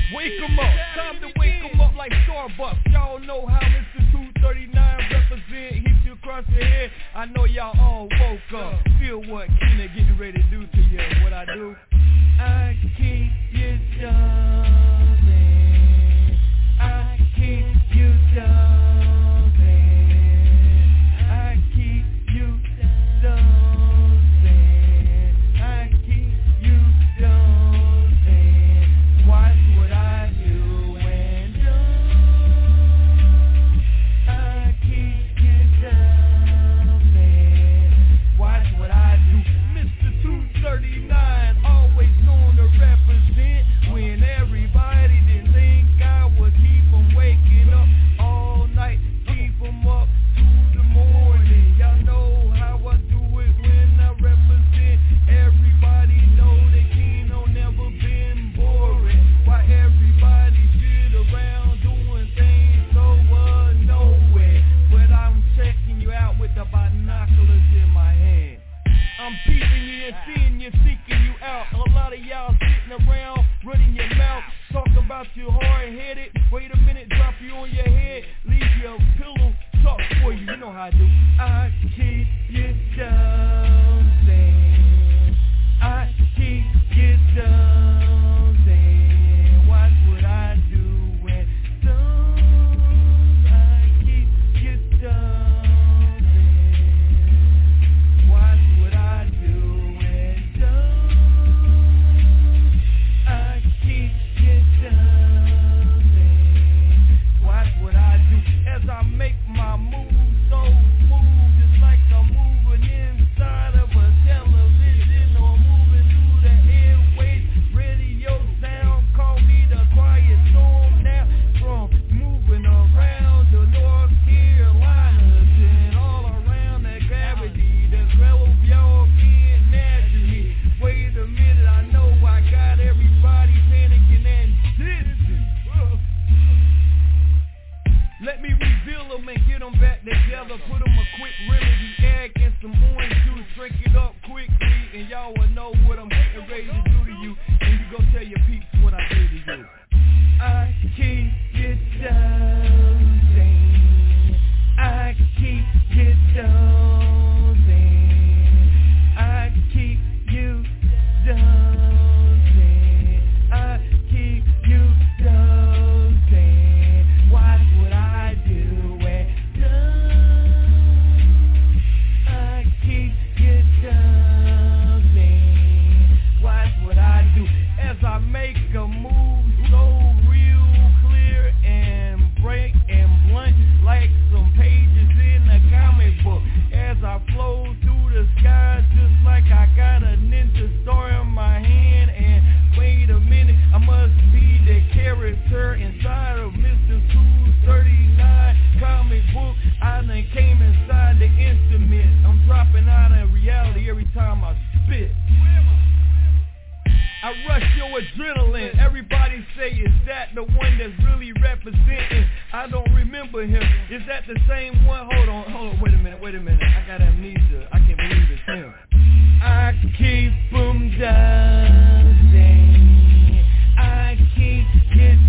Wake 'em up, time to wake 'em up like Starbucks. Y'all know how Mister two thirty-nine represent. Hit you across the head. I know y'all all woke up. Feel what Keenan getting ready to do to you. What I do? I keep you jumping. I keep you jumping. I keep you jumping. I keep you jumping. Watch what I do and do. I keep you jumping. Watch what I do. Mister two thirty-nine, always on to represent. When everybody didn't think I would keep them waking up all night, keep them up to the morning. Y'all know how I do it when I represent. Everybody know they keen on never been boring. Why everybody sit around doing things over nowhere. But I'm checking you out with the binoculars in my hand. I'm peeping you and seeing you, seeking you out. A lot of y'all sitting around, running your mouth, talk about you hard-headed. Wait a minute, drop you on your head, leave your pillow talk for you. You know how I do. I keep you dancing. I keep you dancing. Watch what I do when done. I keep you dancing. Watch what I do when done. I keep you dancing. Watch what I do as I make my move so smooth, just like I'm moving inside of a television or moving through the airways. Radio sound, call me the quiet storm now. From moving around the North Carolinas and all around the gravity, the globe y'all can't imagine me. Wait a minute, I know I got everybody panicking and dizzy. Let me reveal them and get them back together. Put them a quick remedy, egg and some orange juice. Drink it up quickly and y'all will know what I'm getting ready to do to you. And you go tell your peeps what I do to you. I keep it dancing. I keep it dancing. I keep you dancing. I keep you dancing. Watch what I do and done. I keep you dancing. Watch what I do as I make a move so real clear and break and blunt like some pages in a comic book. As I flow through the sky just like I got a ninja star in my hand. And wait a minute, I must be the character inside of Mister two thirty-nine comic book. I done came inside the instrument. I'm dropping out of reality every time I spit. I rush your adrenaline. Everybody say, is that the one that's really representing? I don't remember him. Is that the same one? Hold on, hold on, wait a minute, wait a minute. I got amnesia. I can't believe it's him. I keep them dancing. I keep it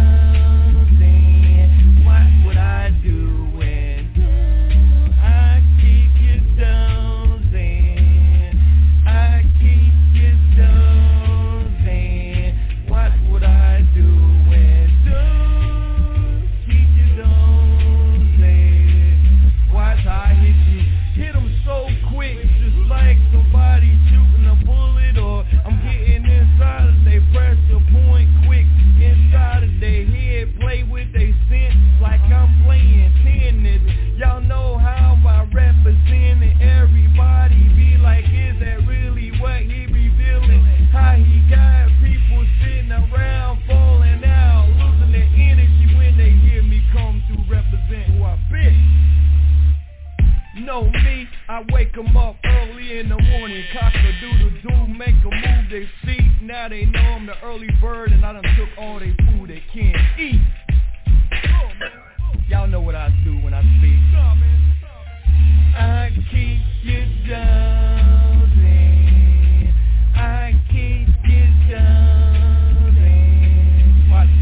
dancing. Watch what I do when I keep you dancing. I keep you dancing. Watch what I do when keep you dancing. Watch how I hit you. Hit them so quick, just like somebody shooting a bullet, or I'm getting inside of their pressure point quick, inside of their head, play with their sense like I'm playing tennis. Y'all know how I represent it. Everybody be like, is that really what he revealing? How he got people sitting around falling out, losing their energy when they hear me come to represent who I be. Know me, I wake them up early in the morning, cock-a-doodle-doo, make them move their feet. Now they know I'm the early bird and I done took all their food they can't eat. Y'all know what I do when I speak. I keep you dancing. I keep you dancing. Watch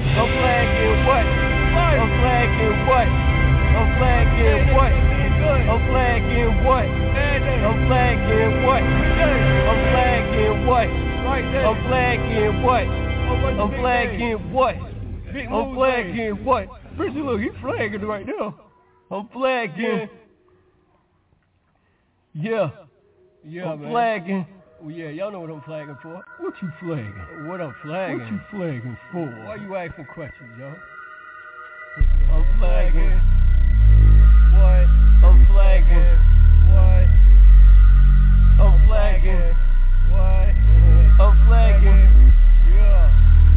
I'm flagging what? I'm flagging what? I'm flagging what? I'm flagging what? I'm flagging what? I'm flagging what? I'm flagging what? I'm flagging what? I'm flagging what? Richard, look, he's flagging right now. I'm flagging. Yeah. Yeah, I'm man. flagging. Well, yeah, y'all know what I'm flagging for. What you flagging? What I'm flagging? What you flagging for? Why you asking questions, y'all? I'm flagging. What? I'm flagging. What? I'm flagging. What? I'm flagging. Yeah.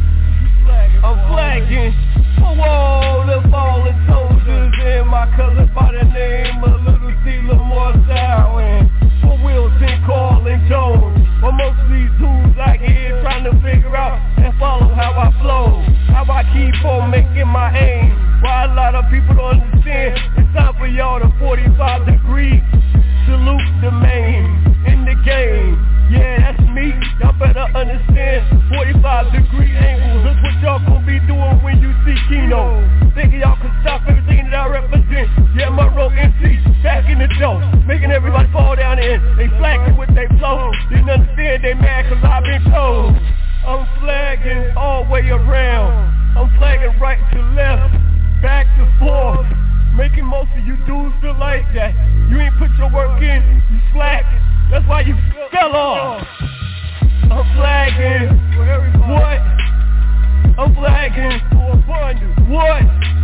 I'm flagging for all the fallen soldiers and my cousin by the name of Little C. Lamar Sowen. For Wilson, Carl, and Jones. But most of these dudes out here trying to figure out and follow how I flow, how I keep on making my aim. Why a lot of people don't understand, it's time for y'all to forty-five degree salute the main in the game. Yeah, that's me, y'all better understand. forty-five degree angles, that's what y'all gon' be doing when you see Kino. Thinking y'all can stop everything that I represent. Yeah, my road M C, back in the dough, making everybody fall down in. They flagging with they flow, didn't understand they mad cause I've been told. I'm flagging all way around, I'm flagging right to left, back to forth, making most of you dudes feel like that. You ain't put your work in, you slack, that's why you fell off. I'm flagging, what? I'm flagging, what?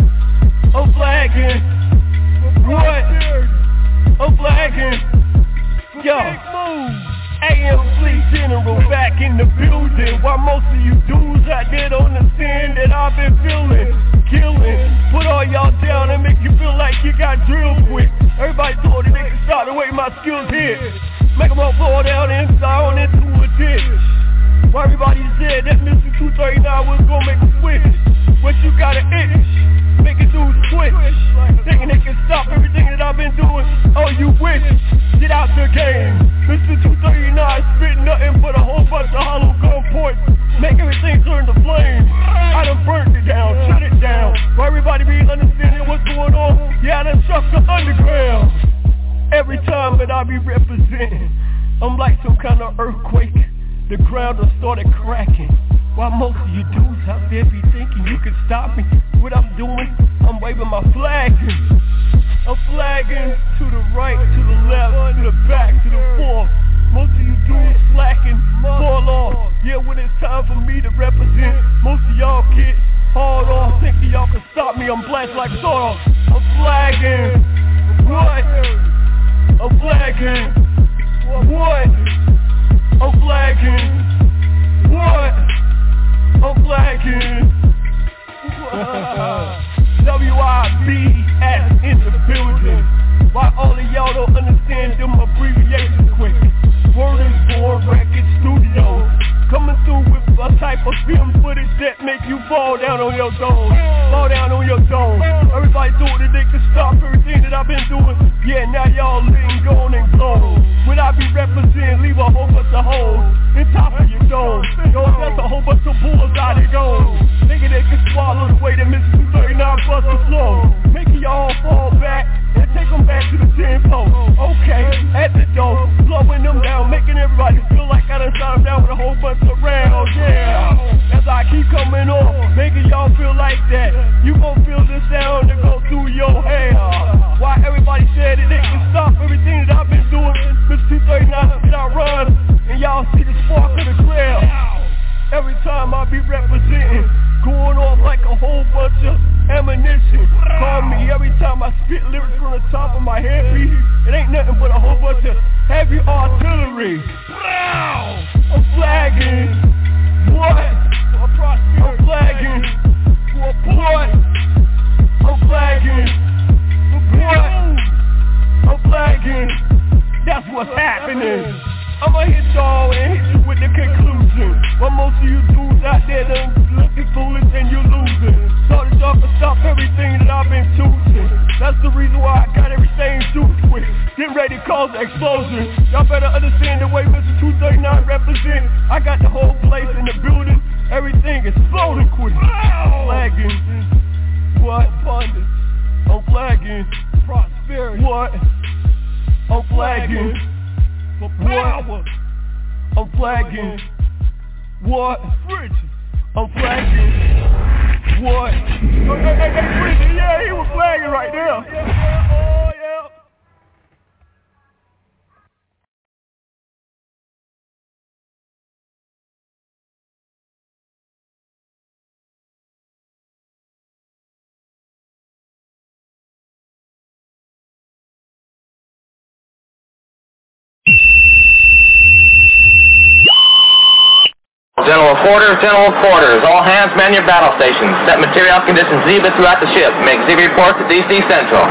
I'm flagging, what? I'm flagging, yo. A M Fleet General back in the building. While most of you dudes out there don't understand that I've been feeling, killing. Put all y'all down and make you feel like you got drilled quick. Everybody told that they could start the way my skills hit. Make them all fall down and down into a ditch. Why everybody said that Mister two thirty-nine was gonna make a switch, but you got an itch, make it do switch, thinking they can stop everything that I've been doing. Oh, you wish, get out the game. Mister two thirty-nine spitting nothing but a whole bunch of hollow gun points, make everything turn to flame. I done burnt it down, shut it down. Why everybody be understanding what's going on? Yeah, I done shook the underground. Every time that I be representing, I'm like some kind of earthquake. The ground done started cracking. While most of you dudes out there be thinking you can stop me, what I'm doing, I'm waving my flag. I'm flagging to the right, to the left, to the back, to the forth. Most of you dudes slacking, fall off. Yeah, when it's time for me to represent, most of y'all get hard off, thinking y'all can stop me, I'm blessed like sawdust. I'm flagging, what? I'm flagging, what? I'm flagging, what? I'm flagging, W I B S in the building. Why all of y'all don't understand them abbreviations quick? Word is born, record studio, coming through with a type of film footage that make you fall down on your dome, fall down on your dome. Everybody thought that they could stop everything that I've been doing. Yeah, now y'all letting go and blow. When I be representing, leave a whole bunch of holes in top of your dome. Yo, that's a whole bunch of bulls out of gold. Thinking they can swallow the way that Mister two thirty-nine bust the flow, making y'all fall back and take them back to the tempo. Okay, at the door, slowing them down, making everybody feel like I done shot them down with a whole bunch of rounds. Yeah, as I keep coming on, making y'all feel like that. You gon' feel the sound that go through your hair. Why everybody said that they can stop everything that I've been doing. Mister two thirty-nine did I run, and y'all see the spark of the glare. Every time I be representing, going off like a whole bunch of ammunition. Call me every time I spit lyrics from the top of my headpiece. It ain't nothing but a whole bunch of heavy artillery. I'm flagging, what? I'm flagging, what? I'm flagging, what? I'm flagging, that's what's happening. I'ma hit y'all and hit you with the conclusion. While most of you dudes out there done looking foolish and you're losing. Thought that y'all could stop everything that I've been choosing. That's the reason why I got everything juiced with. getting ready to cause an explosion. Y'all better understand the way Mister two thirty-nine represents. I got the whole place in the building. Everything exploding quick. I'm flagging. What? Abundance. I'm flagging. Prosperity. What? I'm flagging. For power. I'm flagging. What? Bridges. I'm flagging. What? Oh, hey, hey, hey, Bridget, yeah, he was flagging right there. Yeah, yeah, oh, yeah. General quarters, general quarters. All hands man your battle stations. Set material conditions Zebra throughout the ship. Make Zebra reports to D C Central.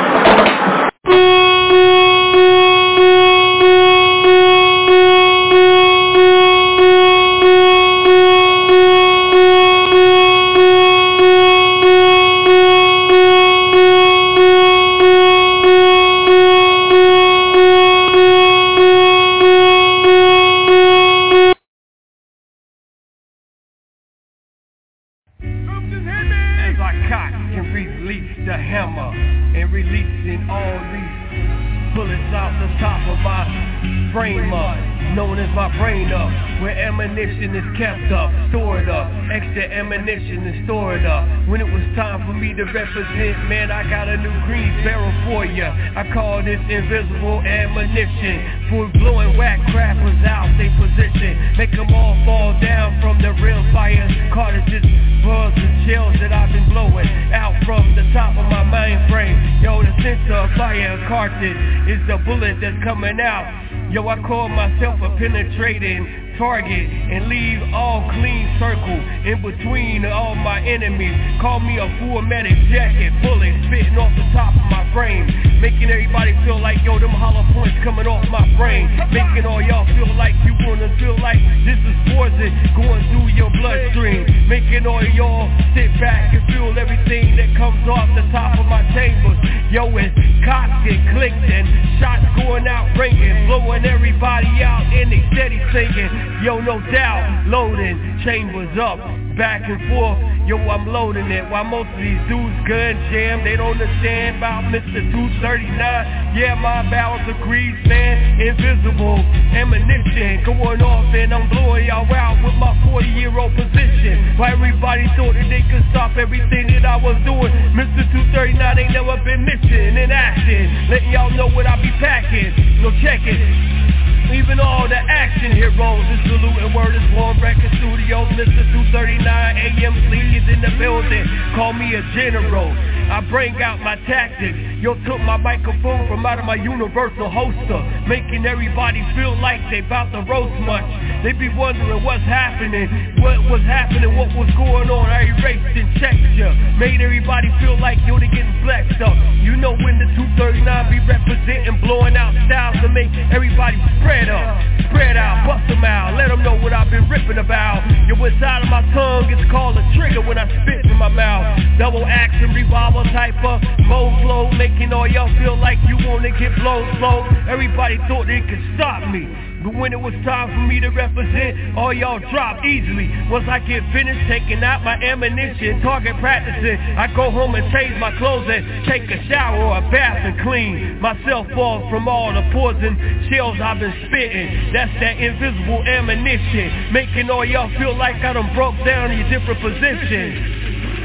Is kept up, stored up, extra ammunition is stored up. When it was time for me to represent, man, I got a new green barrel for ya. I call this invisible ammunition. For blowing whack crappers out they position. Make them all fall down from the real fire. Cartridges, bugs and shells that I've been blowing out from the top of my mainframe. Yo, the center of fire cartridge is the bullet that's coming out. Yo, I call myself a penetrating target and leave all clean circle in between all my enemies. Call me a full medic jacket, bullet spitting off the top of my frame, making everybody feel like, yo, them hollow points coming off my brain, making all y'all feel like you wanna feel like this is poison going through your bloodstream, making all y'all sit back and feel everything that comes off the top of my chambers. Yo, it's cocked and clicked and shots going out ringing, blowing everybody out and they steady singing. Yo, no doubt, loading, chambers up, back and forth. Yo, I'm loading it while most of these dudes gun jam. They don't understand about Mister two thirty-nine. Yeah, my bowels agrees, man. Invisible ammunition going off and I'm blowing y'all out with my forty-year-old position. Why everybody thought that they could stop everything that I was doing. Mister two thirty-nine ain't never been missing in action. Letting y'all know what I be packing. No checking. Even all the action heroes is saluting word is Warm Record Studios. Mister two thirty-nine A M Fleet is in the building. Call me a general. I bring out my tactics. Yo, took my microphone from out of my universal holster, making everybody feel like they about to roast much. They be wondering what's happening, what was happening, what was going on. I erased and checked ya, made everybody feel like yo, they getting flexed up. You know when the two thirty-nine be representing, blowing out styles to make everybody spread up, spread out, bust them out, let them know what I've been ripping about. Yo, inside of my tongue, it's called a trigger when I spit in my mouth. Double action, revolver type of mode flow, making all y'all feel like you wanna get blown slow. Everybody thought they could stop me, but when it was time for me to represent, all y'all dropped easily. Once I get finished taking out my ammunition, target practicing, I go home and change my clothes and take a shower or a bath and clean myself off from all the poison shells I've been spitting. That's that invisible ammunition, making all y'all feel like I done broke down in different positions.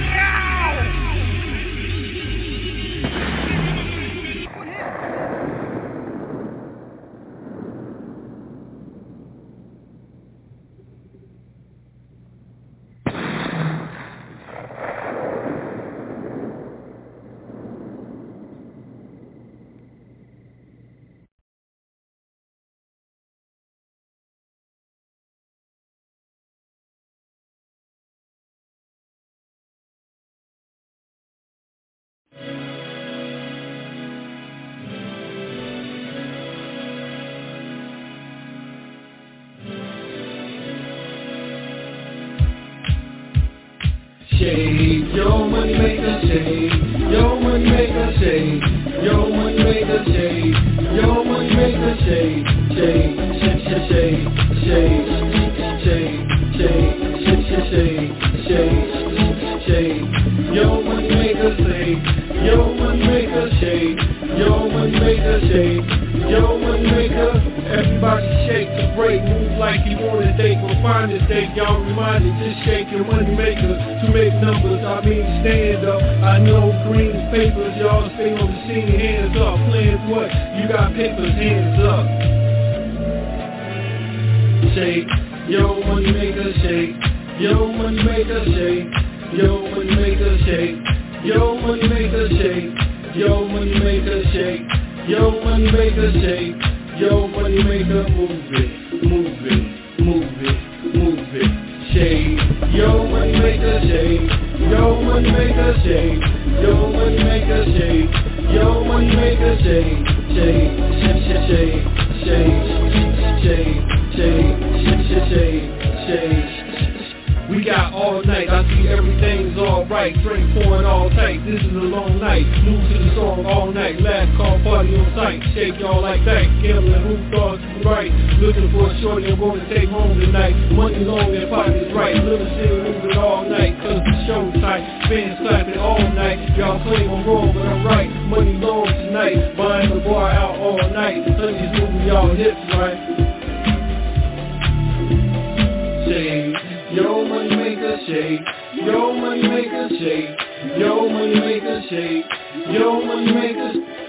Shade, your money make a shade, your money make a shade, your money make a shade. Yo, money maker, shake, shake, shake, shake, shake, shake, shake, shake, shake, shake, shake. Yo, money maker, shake. Yo, money maker, shake. Yo, money maker, shake. Yo, money maker. Everybody shake the break, move like you want to take or find a stake. Y'all reminded, just shake your money maker to make numbers. I mean stand up. I know green papers, y'all stay on the scene, hands up. Playing what? You got papers, hands up. Shake, yo money maker, shake. Yo money maker, shake. Yo money maker, shake. Yo money maker, shake. Yo money maker, shake. Yo money maker, shake. Yo, money maker, move it, move it, move it, move it, shake. Yo, money maker, shake. Yo, money maker, shake. Yo, money maker, shake. Yo, money maker, shake. Shake, shake, shake, shake, shake, shake, shake, shake, shake, shake. We got all night, I see everything's alright. Drink pouring all tight, this is a long night. Move to the song all night, last call party on sight. Shake y'all like that, gambling, who thoughts right. Looking for a shorty I'm gonna take home tonight. Money long and pockets right, little shit moving all night. Cause the show's tight, fans clapping all night. Y'all claim I'm wrong but I'm right. Money long tonight, buying the bar out all night. Honey's moving y'all hips right. Shake. Yo, money maker, shake. Yo, money maker, shake. Yo, money maker, shake. Yo, money maker.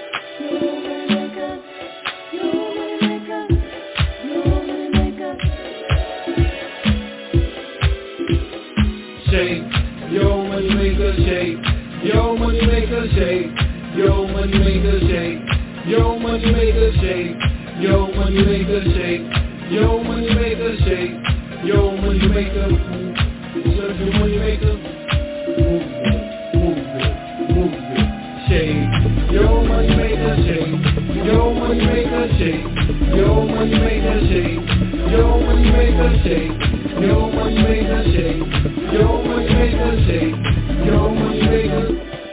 Shake. Yo, money maker, shake. Yo, money maker, shake. Yo, money maker, shake. Yo, money maker, shake. Yo, money maker, shake. Yo, money maker, shake. Yo, money maker, move. Serve your money maker. Move it, move it, move it, shake. Yo, money maker, shake. Yo, money maker, shake. Yo, money maker, shake. Yo, money maker, shake. Yo, money maker, shake. Yo, money maker, shake. Yo, money maker,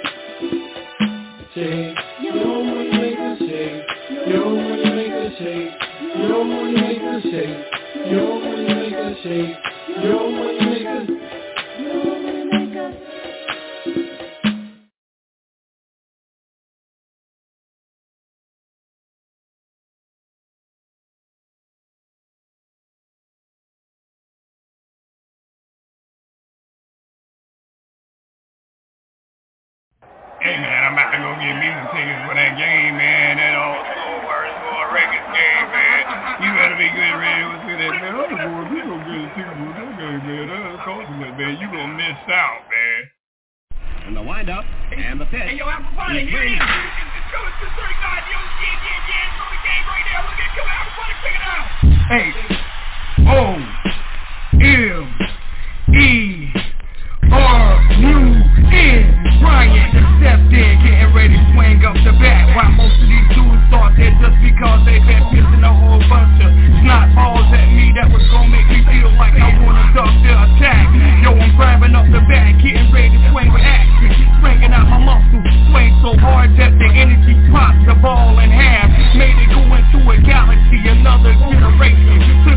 shake. Yo, money maker, shake. Yo, money maker, shake. Yo, money maker, shake. Yo, money maker, shake. Yo, money maker. Yo, money maker. Hey man, I'm about to go get me some tickets for that game, man. That old school versus school records game, man. You better be good ready to see that, man. I'm the boy, we gonna get a ticket for that game, man. That's costing it, man. You gonna miss out, man. And the windup and the pitch. Hey, yo, Apple Bunny, here it is. It's going to thirty-nine. Yo, yeah, yeah, yeah. It's on the game right now. Look at it. Come on, Apple Bunny, check it out. Hey, O, M, E, R, U, N. Bryant stepped in, getting ready to swing up the bat. While most of these dudes thought that just because they been missing a whole bunch of snot balls at me, that was gonna make me feel like I wanna duck the attack. Yo, I'm grabbing up the bat, getting ready to swing with action. Swinging out my muscles, swing so hard that the energy popped the ball in half. Made it go into a galaxy, another generation. To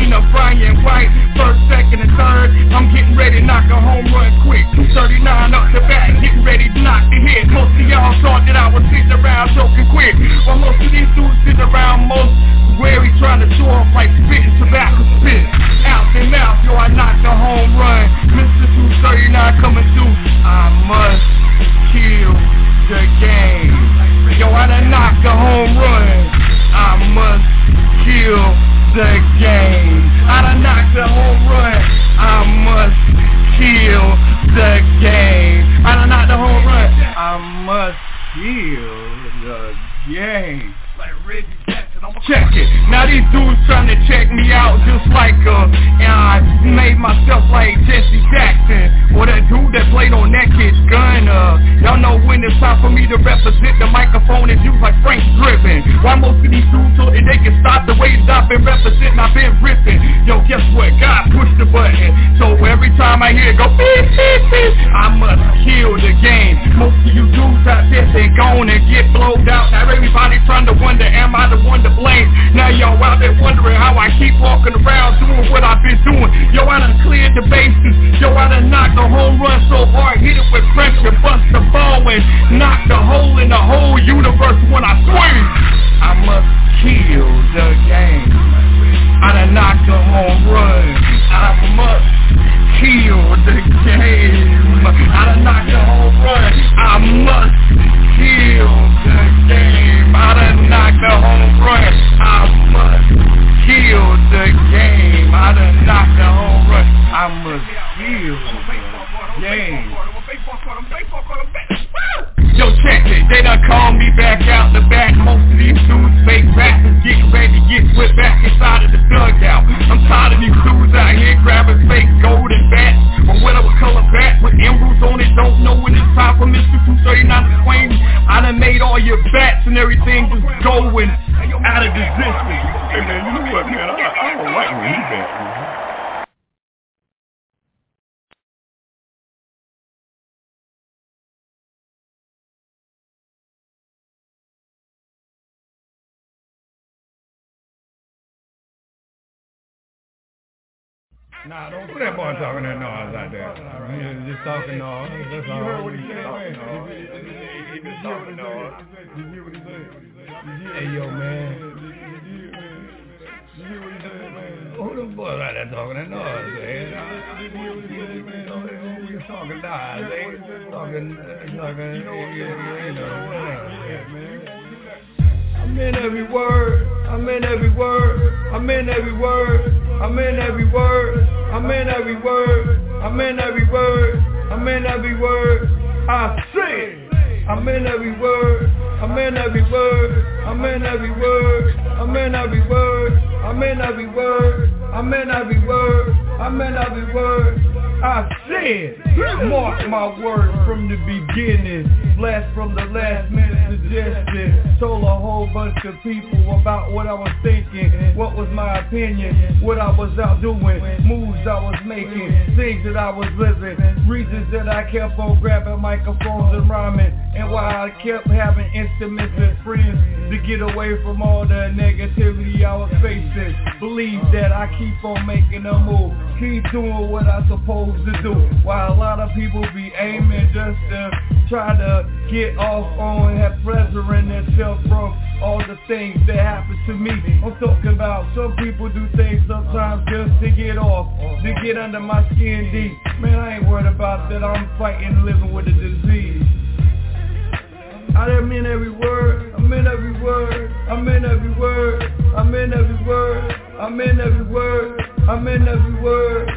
Serena, Brian White, first, second, and third. I'm getting ready to knock a home run quick. two thirty-nine up the bat, getting ready to knock the hit. Most of y'all thought that I was sitting around joking quick. While most of these dudes sitting around most where he trying to show off like spitting tobacco spit. Out their mouth, yo, I knocked a home run. Mister two thirty-nine coming through. I must kill the game. Yo, I done knocked a home run. I must kill the game. I done knocked a home run. I must kill the game. I done knocked a home run. I must kill the game. Check it. Now these dudes trying to check me out just like uh and I made myself like Jesse Jackson or that dude that played on that kid's gun. Uh, y'all know when it's time for me to represent the microphone and used like Frank Driven. Why most of these dudes so that they can stop the way that I've been representing, I've been ripping. Yo, guess what? God pushed the button. So every time I hear it go beep, beep, beep, I must kill the game. Most of you dudes out there, they gone and get blowed out. Now everybody trying to wonder, am I the one to blame? Now y'all out there wondering how I keep walking around doing what I've been doing. Yo, I done cleared the bases. Yo, I done knocked a home run so hard, hit it with pressure, bust the ball and knock the hole in the whole universe when I swing. I must kill the game. I done knocked a home run. I must kill the game. I done knocked a home run. I must kill the game. I done knocked a home run. I must kill the game. I done knocked a home run. I must kill the game. Yo, check it, they done called me back out the back. Most of these dudes fake rappers getting ready to get put back inside of the dugout. I'm tired of these dudes out here grabbing fake golden bats or whatever color bat with emeralds on it. Don't know when it's time for Mister two thirty-nine to claim. I done made all your bats and everything just going out of existence. Hey man, you know what, man? I, I don't like when he bats, man. Nah, don't put that boy talking that noise out there. He's just talking noise. That's all. You heard what he said, man? He been talking noise. Did you hear what he said? Hey, yo, man. Did you hear what he said, man? Who them boys out there talking that noise, man? Did you hear what he said, man? He's talking noise, man. Talking, talking, you know, man. I'm in every word, I'm in every word, I'm in every word, I'm in every word, I'm in every word, I'm in every word, I'm in every word, I say, I'm in every word, I'm in every word, I'm in every word, I'm in every word, I'm in every word, I'm in every word, I'm in every word, I said, mark my words from the beginning, blast from the last minute suggestion, told a whole bunch of people about what I was thinking, what was my opinion, what I was out doing, moves I was making, things that I was living, reasons that I kept on grabbing microphones and rhyming, and why I kept having instruments and friends to get away from all the negativity I was facing. Believe that I keep on making a move, keep doing what I supposed to do, while a lot of people be aiming just to try to get off on, have pleasure in themselves from all the things that happen to me. I'm talking about some people do things sometimes just to get off, to get under my skin deep. Man, I ain't worried about that. I'm fighting living with a disease. I'm in every word, I'm in every word, I'm in every word, I'm in every word, I'm in every word, I'm in every word.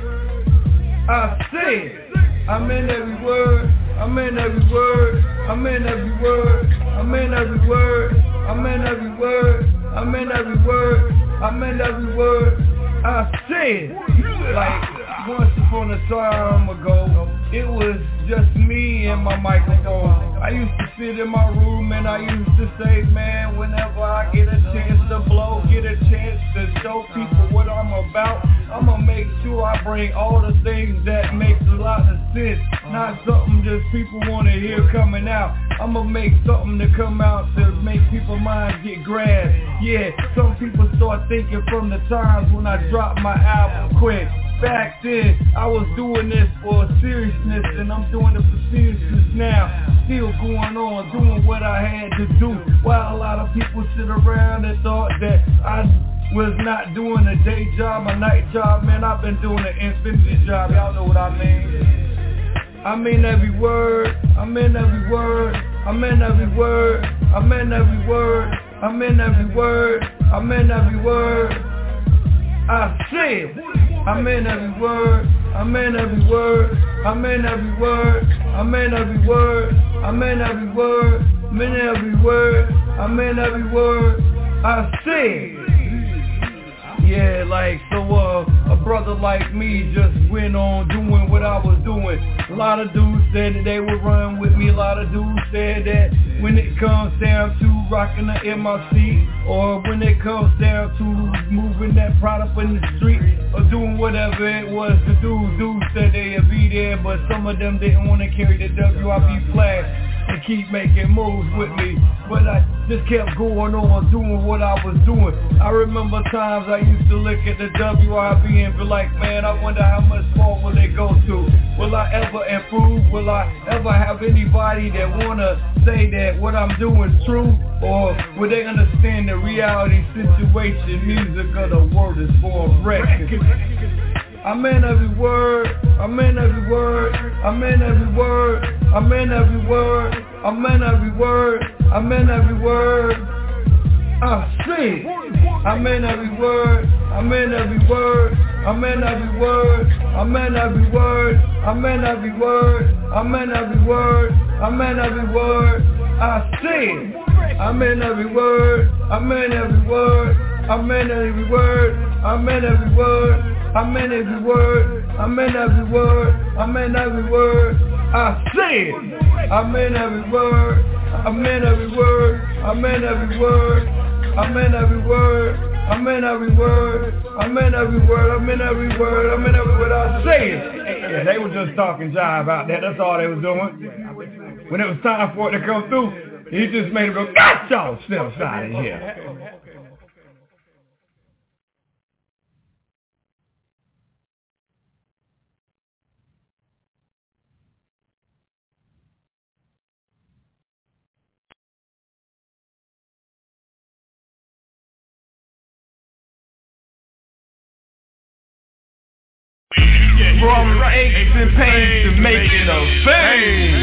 I said, I'm in every word, I'm in every word, I'm in every word, I'm in every word, I'm in every word, I'm in every word, I'm in every word. I said, like once upon a time ago, it was just me and my microphone. I used to sit in my room and I used to say, man, whenever I get a chance to blow, get a chance to show people what I'm about, I'm gonna make sure I bring all the things that makes a lot of sense, not something just people wanna hear coming out. I'ma make something to come out to make people's minds get grabbed. Yeah, some people start thinking from the times when I dropped my album quick. Back then, I was doing this for seriousness, and I'm doing it for seriousness now. Still going on, doing what I had to do. While a lot of people sit around and thought that I was not doing a day job, a night job, man, I've been doing an infinity job. Y'all know what I mean. I mean every word, I mean every word, I mean every word, I mean every word, I mean every word, I mean every word. I said, I mean every word, I mean every word, I mean every word, I mean every word, I mean every word, I mean every word, I mean every word. I said. Yeah, like, so uh, a brother like me just went on doing what I was doing. A lot of dudes said that they would run with me. A lot of dudes said that when it comes down to rocking the M I C, or when it comes down to moving that product in the street, or doing whatever it was to do, dudes said they'd be there, but some of them didn't want to carry the W I B flag and keep making moves with me. But I just kept going on doing what I was doing. I remember times I used to look at the W I B and be like, man, I wonder how much more will they go to? Will I ever improve? Will I ever have anybody that wanna say that what I'm doing is true? Or will they understand the reality situation? Music of the word is for a record. I mean every word, I mean every word, I mean every word, I mean every word, I mean every word, I mean every word. I see. I mean every word, I mean every word, I mean every word, I mean every word, I mean every word, I mean every word, I mean every word. I see. I mean every word, I mean every word, I mean every word, I mean every word. I meant every word, I meant every word, I meant every word. I said, I meant every word, I meant every word, I meant every word, I meant every word, I meant every word, I meant every word, I meant every word, I meant every word I said. Yeah, they were just talking jive out there, that's all they was doing. When it was time for it to come through, he just made it go, got y'all steps out of here. From aches and pains to making a fame.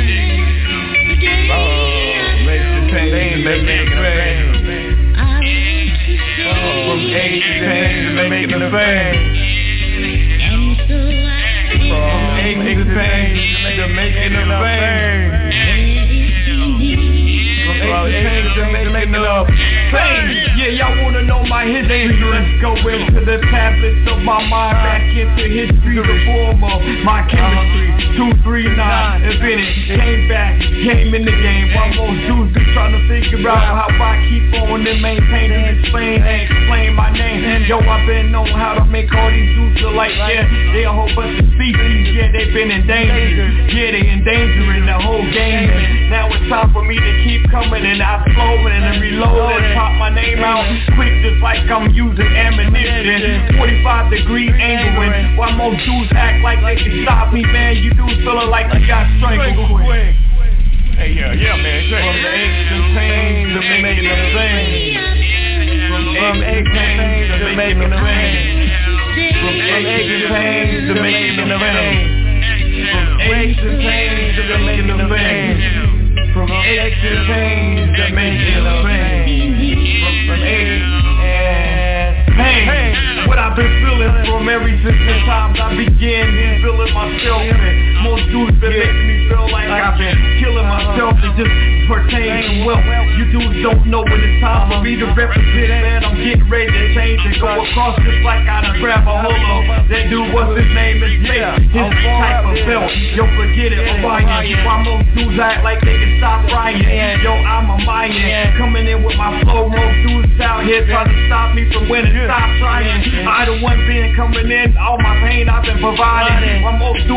Oh, makes the pain, making a fame. From aches and pains to making a fame. From aches and pains to making a fame. From aches and pains to making a fame. Yeah, y'all wanna know my history? Let's go into the tablets of my mind, back into history, the form of my chemistry. Two, three, nine, invented, came back, came in the game. While most dudes be trying to figure out how I keep on and maintain and explain and explain my name. Yo, I've been known how to make all these dudes feel like, yeah, they a whole bunch of species, yeah, they been in danger. Yeah, they endangering the whole game. And now it's time for me to keep coming, and I slow and reload and pop my name out quick, just like I'm using ammunition. forty-five degree angling, while most dudes act like they can stop me, man. You dudes feeling like you got strangled quick. Hey, yeah, yeah, man. From the aches and pains to making a fame. From aches and pains to making a fame. From aches and pains to making a fame. From aches and pains to making a fame. From aches and pains to making a fame. From aches and pain. What I've been feeling from ever since the times I began feeling myself, and most dudes been making me feel like I've been killing myself and just pertain to wealth. You dudes don't know when it's time for me to represent, man. I'm getting ready to change and go across just like I done grab a hold of that dude, what's his name is Jay. His type of belt, yo, forget it, Orion. Why most dudes act like they can stop Ryan? Yo, I'm a Mayan, coming in with my flow. Most dudes out here trying to stop me from winning. Stop trying. I the one being coming in, all my pain I've been providing. While most dudes thought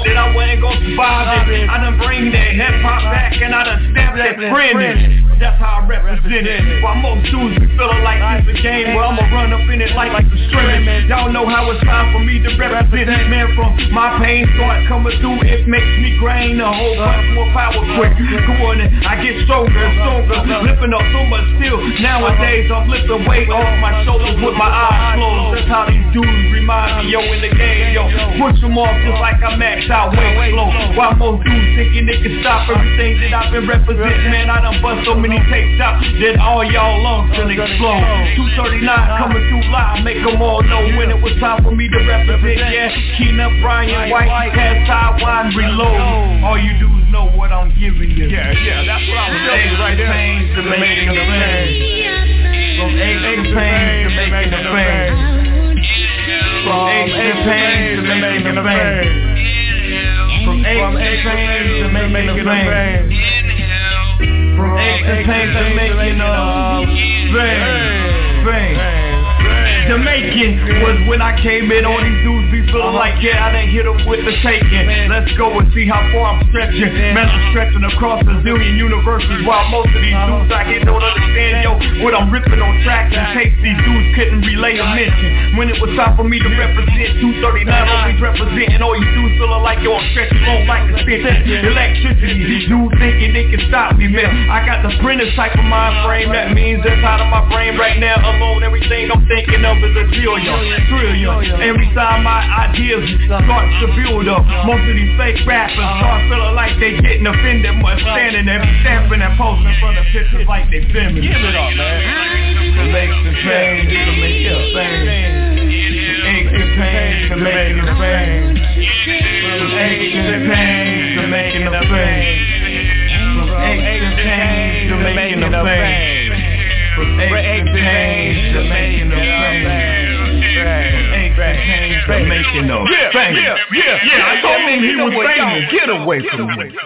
that I wasn't gonna survive it. I done bring that hip-hop back and I done stamped that friend. That's how I represent it. While most dudes be feeling like it's a game, well I'ma run up in it like like the scrimmage. Y'all know how it's time for me to represent it. Man, from my pain start coming through, it makes me grain a whole bunch more power quick. Go on and I get stronger and stronger, lifting up so much steel. Nowadays I'm lifting weight off my shoulders with my eyes closed. That's how these dudes remind me, yo, in the game, yo. Push them off just like I maxed out way slow. While most dudes thinking they can stop everything that I've been representing, man, I done bust so many tapes out that all y'all lungs gonna explode. two thirty-nine coming through live, make them all know when it was time for me to represent. Yeah, Keenan, Brian, White, Pass, Taiwan, Reload. All you dudes know what I'm giving you. Yeah, yeah, that's what I was saying right there. Pains to making the fame. From aches and pains to making the fame. From aches and pains to making the fame. From aches and pains to making the fame. From aches and pains to making the fame. Fame. Jamaican was when I came in. All these dudes be feeling like, yeah, I didn't hit them with the taking. Let's go and see how far I'm stretching. Man, I'm stretching across a zillion universes, while most of these dudes I get don't understand, yo, what I'm ripping on tracks and tapes. These dudes couldn't relay a mention. When it was time for me to represent, two thirty-nine always representing. All you dudes feeling like, yo, I'm stretching long like a extension. Electricity, these dudes thinking they can stop me, man. I got the Prentice type of mind frame. That means that's out of my brain right now alone. Everything I'm thinking of is a trillion, trillion. Every time my ideas start to build up, most of these fake rappers start feeling like they getting offended, much standing there stamping and posing in front of pictures like they feminine. Give it up, man. To make the change, to make the fame. Aches and pains to making the fame. From aches and pains to making the fame. From aches and pains to making the fame. From aches and pains to making the fame. Aches and pains to making the fame. Yeah, yeah, yeah. I told him he was famous. Get away from me.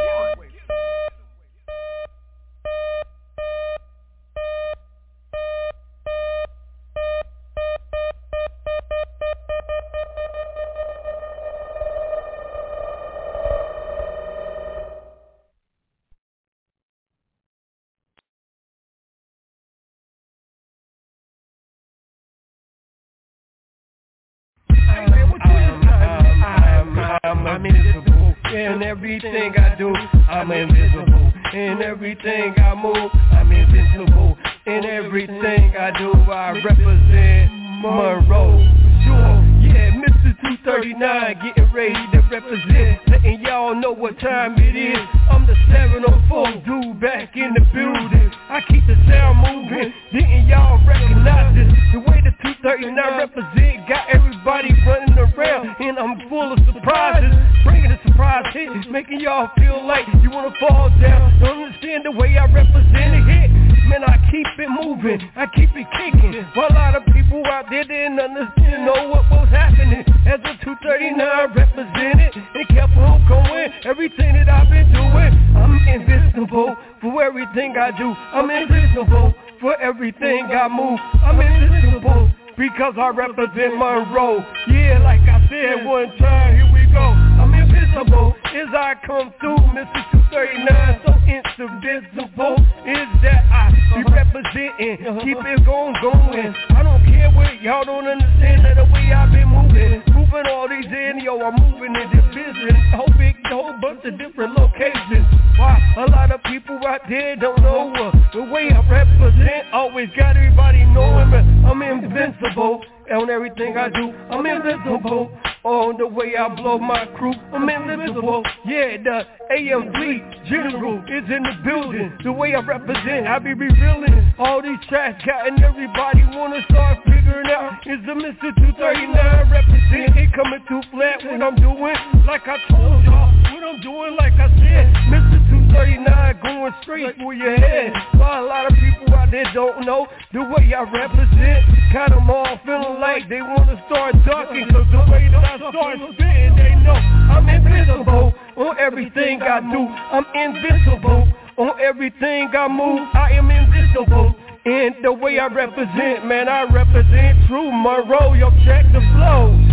I'm invisible in everything I do. I'm invisible in everything I move. I'm invincible in everything I do. I represent Monroe. Sure, yeah, Mister two thirty-nine getting ready to represent, letting y'all know what time it is. I'm the seven oh four dude back in the building. I keep the sound moving. Didn't y'all recognize it? The way the two thirty-nine represent got everybody running around, and I'm full of surprises. Bringing a surprise hit, making y'all feel like you wanna fall down. Don't understand the way I represent it hit. Man, I keep it moving, I keep it kicking. While a lot of people out there didn't understand, know what was happening. As a two thirty-nine represented, and kept on going. Everything that I've been doing, I'm invincible for everything I do. I'm invincible for everything I move. I'm invincible because I represent Monroe. Yeah, like I said one time, here we go. I'm invincible as I come through, Mister two thirty-nine, so indivisible is that I be representing, keep it going, going. I don't care what y'all don't understand that the way I've been moving, moving all these in, yo, I'm moving in this business, whole big, whole bunch of different locations. Why a lot of people out there don't know uh, the way I represent, always got everybody knowing that I'm invincible on everything I do. I'm invincible on the way I blow my crew. I'm invincible. Yeah, the A M fleet general is in the building. The way I represent, I be revealing all these tracks, got everybody wanna start figuring out is the Mister two thirty-nine represent. It coming too flat what I'm doing, like I told y'all. What I'm doing, like I said, Mister two thirty-nine going straight for your head. While a lot of people out there don't know the way I represent, got them all feeling like they wanna start talking, cause the way that I start spitting, they know I'm invincible on everything I do. I'm invincible on everything I move. I am invincible in the way I represent, man. I represent true Monroe. Yo, check the flow.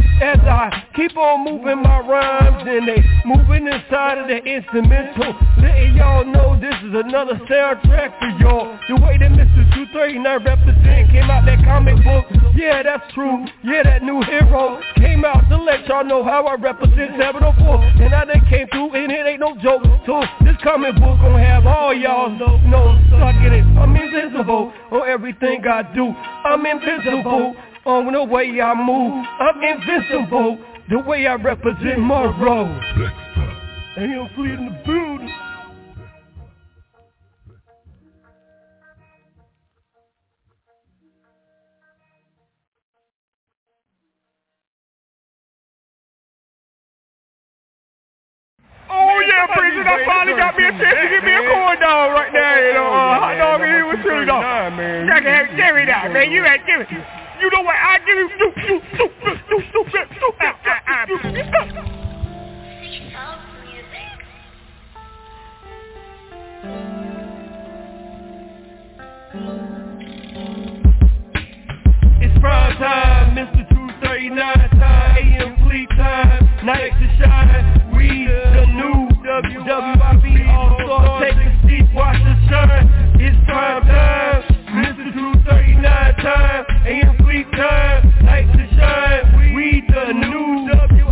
As I keep on moving my rhymes and they moving inside of the instrumental, letting y'all know this is another soundtrack for y'all. The way that Mister two thirty-nine represent came out that comic book, yeah, that's true. Yeah, that new hero came out to let y'all know how I represent seven oh four, and I done came through and it ain't no joke. So this comic book gonna have all y'all know, know suck in it. I'm invincible on everything I do. I'm invincible on the way I move. I'm invincible the way I represent my role. And you're fleeing the building. Oh yeah, Preacher, I finally got me a chance to get me a corn dog right now, you know, uh, hot dog and with chili dog. Jack, give me that, man, you ain't give it. You know what, I give you, you, you, you, you, you, you, you, you, It's prime time, Mister two thirty-nine time, A M fleet time, night to shine, we the new W W I B All-Star, take a seat, watch the shine. It's prime time, Mister two thirty-nine time, A M fleet time, night to shine, we the new W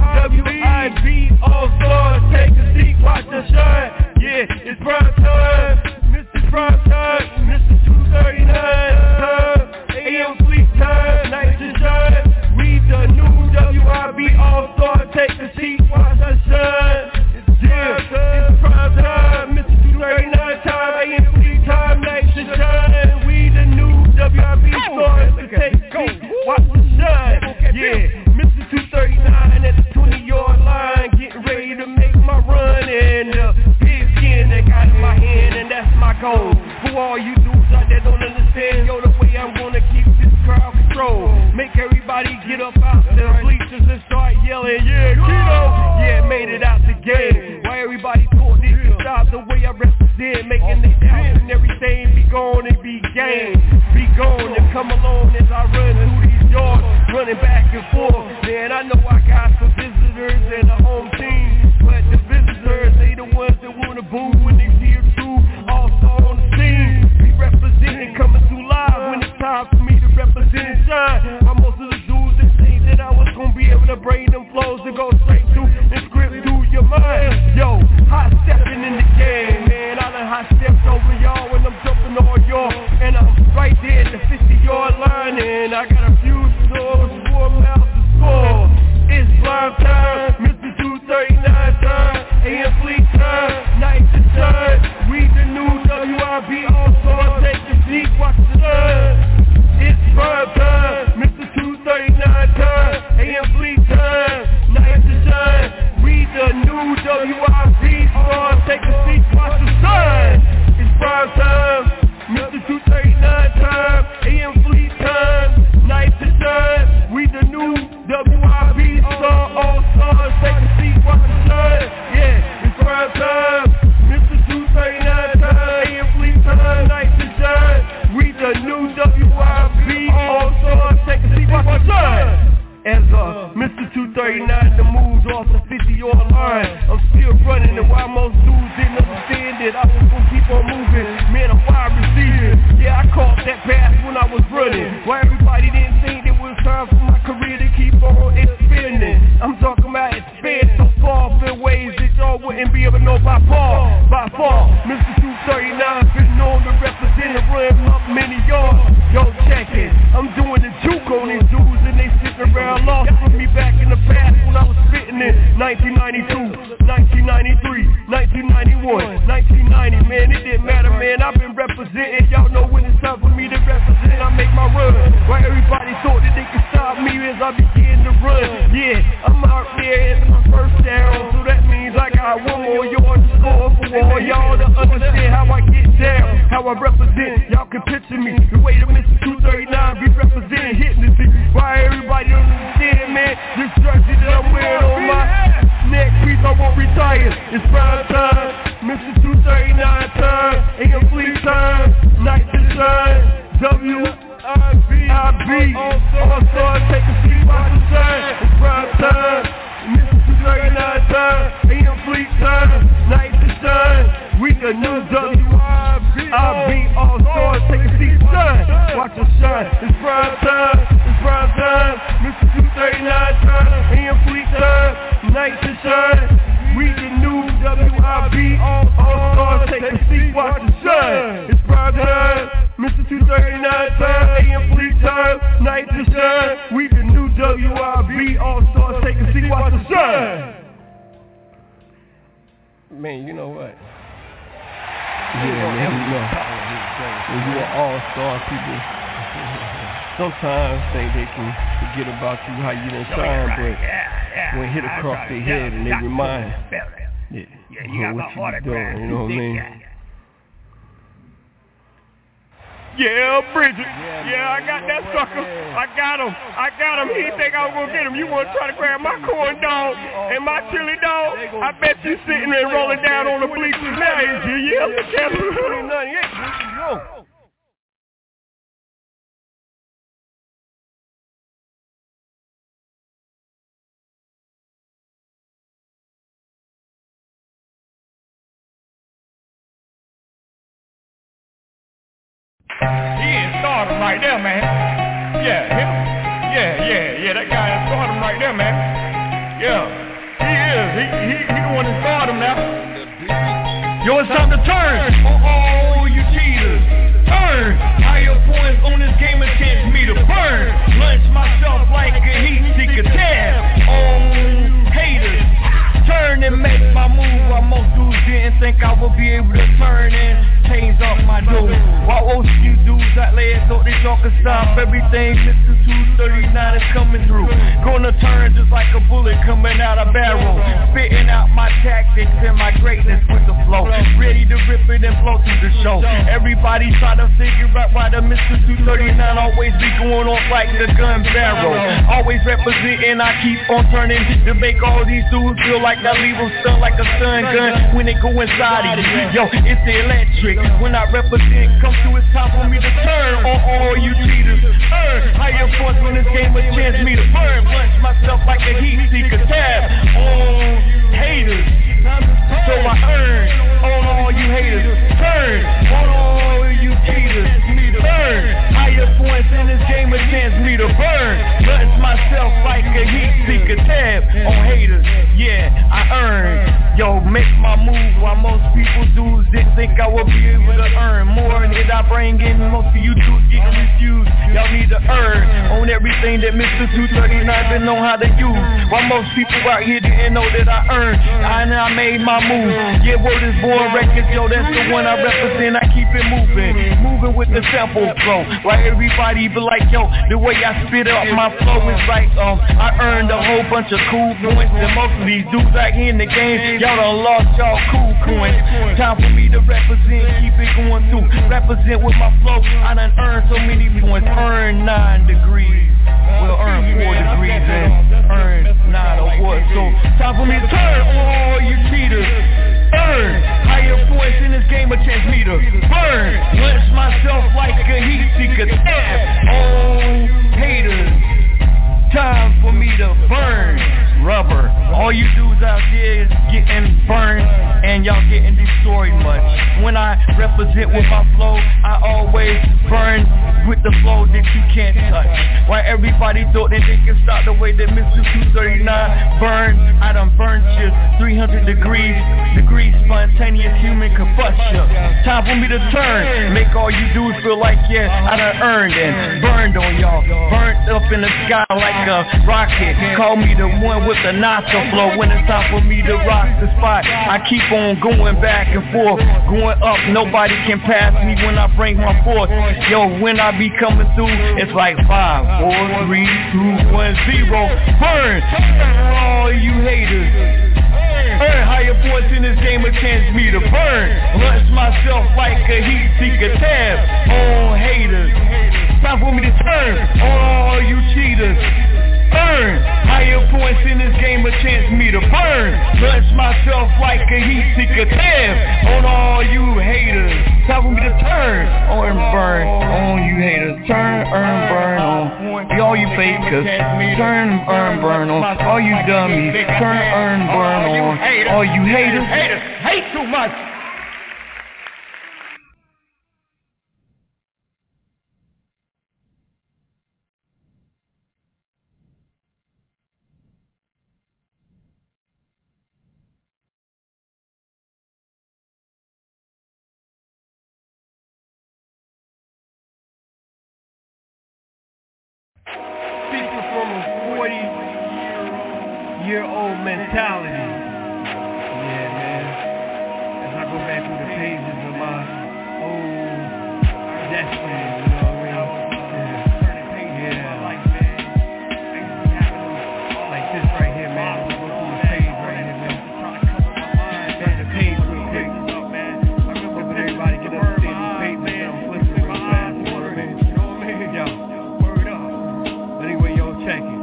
I B All-Star, take a seat, watch the shine. Yeah, it's prime time, Mister Prime time, Mister two thirty-nine time, A M fleet time, night to shine, we the new W I B All-Star, take a seat, watch the shine. Yeah, it's prime time, Mister two thirty-nine time, A M fleet time, night to shine, we the new W I B All-Star, take a seat, watch the shine. Yeah, Mister two thirty-nine at the twenty-yard line, getting ready to make my run, and uh, pigskin that got in my hand, and that's my goal. For all you dudes out there don't understand, yo, the way I'm gonna keep this crowd control, make everybody get up out the bleachers and start yelling, yeah, Kilo, yeah, made it out the game. Why everybody thought they could stop the way I represent, making it down and everything be gone and be game, be gone and come along as I run through these yards, running back and forth. Man, I know I got some visitors and a home team, but the visitors, they the ones that wanna boo when they see it through. Also on the scene, we representing, coming through live when it's time for me to represent and shine. While most of the dudes that think that I was gonna be able to bring them flows to go straight through and script through your mind. Yo, hot stepping in the game, man. I done hot stepped over y'all when I'm jumping on y'all, and I'm right there at the fifty-yard line, and I got a few stores, four miles to score. It's prime time, Mister two thirty-nine time, A M fleet time, night to shine. We the new W I B All-Star, take the seat, watch the sun. It's prime time, Mister two thirty-nine time, A M fleet time, night to shine. We the new W I B All-Star, take a seat, watch the sun. It's prime time, Mister two thirty-nine time, A M fleet time, night to shine. We the new W I B All-Star, take a seat, watch the sun. Yeah, it's prime time, Mister two thirty-nine time, A M fleet time, night to shine. We the new W I B All-Star, take a seat, watch the sun. As uh, Mister two thirty-nine the moves off the fifty-yard line, I'm still running, and while most dudes didn't understand it, I was gonna keep on moving. Man, I'm wide receiver. Yeah, I caught that pass when I was running. Why everybody didn't think it was time for my career to keep on expanding. I'm talking about expand so far in ways that y'all wouldn't be able to know by far. By far, Mister two thirty-nine been known to represent and run up many yards. Yo, check it. I'm doing the juke on these dudes, and they sitting around lost from me back in the past when I was spitting in nineteen ninety-two, nineteen ninety-three, nineteen ninety-one, nineteen ninety. Man, it didn't matter, man. I've been representing. Y'all know when it's time for me to represent, I make my run. Why everybody thought that they could stop me as I begin to run. Yeah, I'm out there, it's my first down, so that means I got one more yard to score for all y'all to understand how I get down, how I represent. Y'all can picture me the way that Mister two thirty-nine be representing, hitting the seat. Why everybody don't understand, man? This jersey that I'm wearing on my neck piece, I won't retire. It's prime time, Mister two thirty-nine time, A M fleet time, night to shine. W I B All-Star, take a seat, watch the shine. It's prime man, you know what? Yeah, man, you know, when you are all-star, people sometimes think they can forget about you, how you done shine, but when it hit across their head and they remind, yeah, yeah, what you be doing, you know what I mean? Yeah, Bridget. Yeah, I got that sucker. I got him. I got him. He think I was going to get him. You want to try to grab my corn dog and my chili dog? I bet you sitting there rolling down on the bleachers now, ain't you? Yeah, look at him. He is stardom right there, man. Yeah, him. Yeah, yeah, yeah. That guy is stardom right there, man. Yeah, he is. He he he the one that stardom now. Yo, it's time to turn. Oh, oh, you cheaters. Turn. Higher points on this game and chance me to burn. Lunch myself like a heat seeker tab. Oh, haters. Turn and make my move while most dudes didn't think I would be able to turn and change up my dude. While most you dudes out there thought that y'all could stop everything, Mister two thirty-nine is coming through. Gonna turn just like a bullet coming out a barrel. Spitting out my tactics and my greatness with the flow. Ready to rip it and flow through the show. Everybody try to figure out why the Mister two thirty-nine always be going off like the gun barrel. Always representing, I keep on turning to make all these dudes feel like I leave them stunned like a stun gun when they go inside of you. Yo, it's the electric. When I represent, come through, it's time for me to turn on all you cheaters. Earn higher force when this game a chance me to burn. Lunch myself like a heat seeker tab on haters. So I earn on all you haters. Turn on all you cheaters. Me to burn. Higher points in this game a chance me to burn. Lunch myself like a heat seeker tab on haters. Yeah, I earn. Yo, make my move while most people do didn't think I would be able to earn more than I bring in. Most of you dudes getting refused. Y'all need to earn on everything that Mister two thirty-nine been know how to use. While most people out here didn't know that I earned. I know I made my move. Yeah, word is born records, yo, that's the one I represent. I keep it moving, moving with the sample flow. While everybody be like, yo, the way I spit up my flow is like, um, I earned a whole bunch of cool points. And most of these dudes out here in the game, y'all done lost y'all cool coins. Time for me to represent, keep it going through. Represent with my flow, I done earned so many points. Earn nine degrees, well earn four degrees and earn nine awards. So time for me to turn on all you cheaters. Earn higher points in this game, a chance me to burn. Lunch myself like a heat seeker tab on haters. Time for me to burn rubber. All you dudes out there is getting burned and y'all getting destroyed much. When I represent with my flow, I always burn with the flow that you can't touch. While everybody thought that they can stop the way that Mister two thirty-nine burned, I done burned you three hundred degrees, degrees spontaneous human combustion. Time for me to turn, make all you dudes feel like, yeah, I done earned and burned on y'all. Burnt up in the sky like a rocket. Call me the one with the nostril flow. When it's time for me to rock the spot, I keep on going back and forth, going up. Nobody can pass me when I bring my force. Yo, when I be coming through, it's like five, four, three, two, one, zero. Burn all you haters. Earn higher points in this game, a chance me to burn. Lunch myself like a heat seeker tab on haters. Time for me to turn on all you cheaters. Earn higher points in this game, a chance me to burn. Lunch myself like a heat seeker tab on all you haters. Time for me to turn on and burn on you haters. Turn, earn, burn on all you fakers. Turn, earn, burn on all you dummies. Turn, earn, burn on all you haters. Haters hate too much. Year old mentality. Yeah, man. go back through the pages of my old destiny, you know what I mean? Yeah, yeah. Like this right here, man. We'll go through the page right here, man. Turn the page real quick. Hoping everybody can understand these pages that I'm flipping real fast, you know what I mean? Yo, word up. Anyway, yo, check it.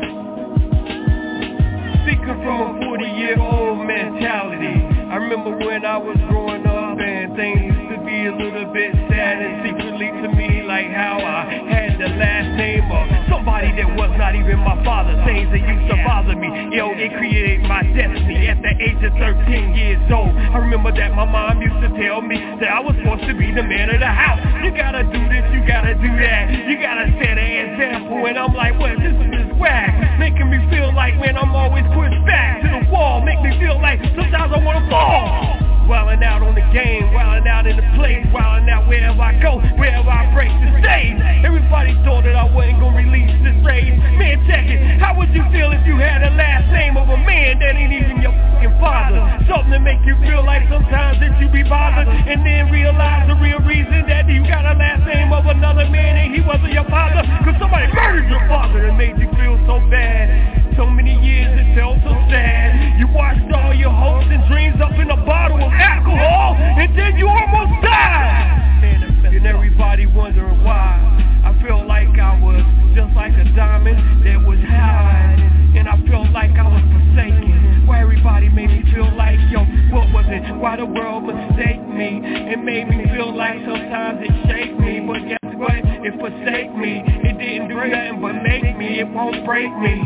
Speaking from a forty-year-old mentality, I remember when I was growing up and things used to be a little bit sad and secretly to me, like how I had the last name of somebody that was not even my father. Things that used to bother me, yo, it created my destiny at the age of thirteen years old. I remember that my mom used to tell me that I was supposed to be the man of the house. You gotta do this, you gotta do that, you gotta set an example. And I'm like, well, this is just whack, making me feel like, man, I'm always pushed back to the wall, make me feel like sometimes I wanna fall. Wildin' out on the game, wildin' out in the place, wildin' out wherever I go, wherever I break the stage. Everybody thought that I wasn't gonna release this rage. Man, check it, how would you feel if you had the last name of a man that ain't even your fucking father? Something to make you feel like sometimes that you be bothered, and then realize the real reason that you got a last name of another man and he wasn't your father, cause somebody murdered your father and made you feel so bad. So many years it felt so sad. You watched all your hopes and dreams up in a bottle of alcohol, and then you almost died. And everybody wondering why. I felt like I was just like a diamond that was hiding, and I felt like I was forsaken. Why everybody made me feel like, yo, what was it? Why the world mistake me? It made me feel like sometimes it shake me, but guess what? It forsake me. It didn't do nothing but make me. It won't break me.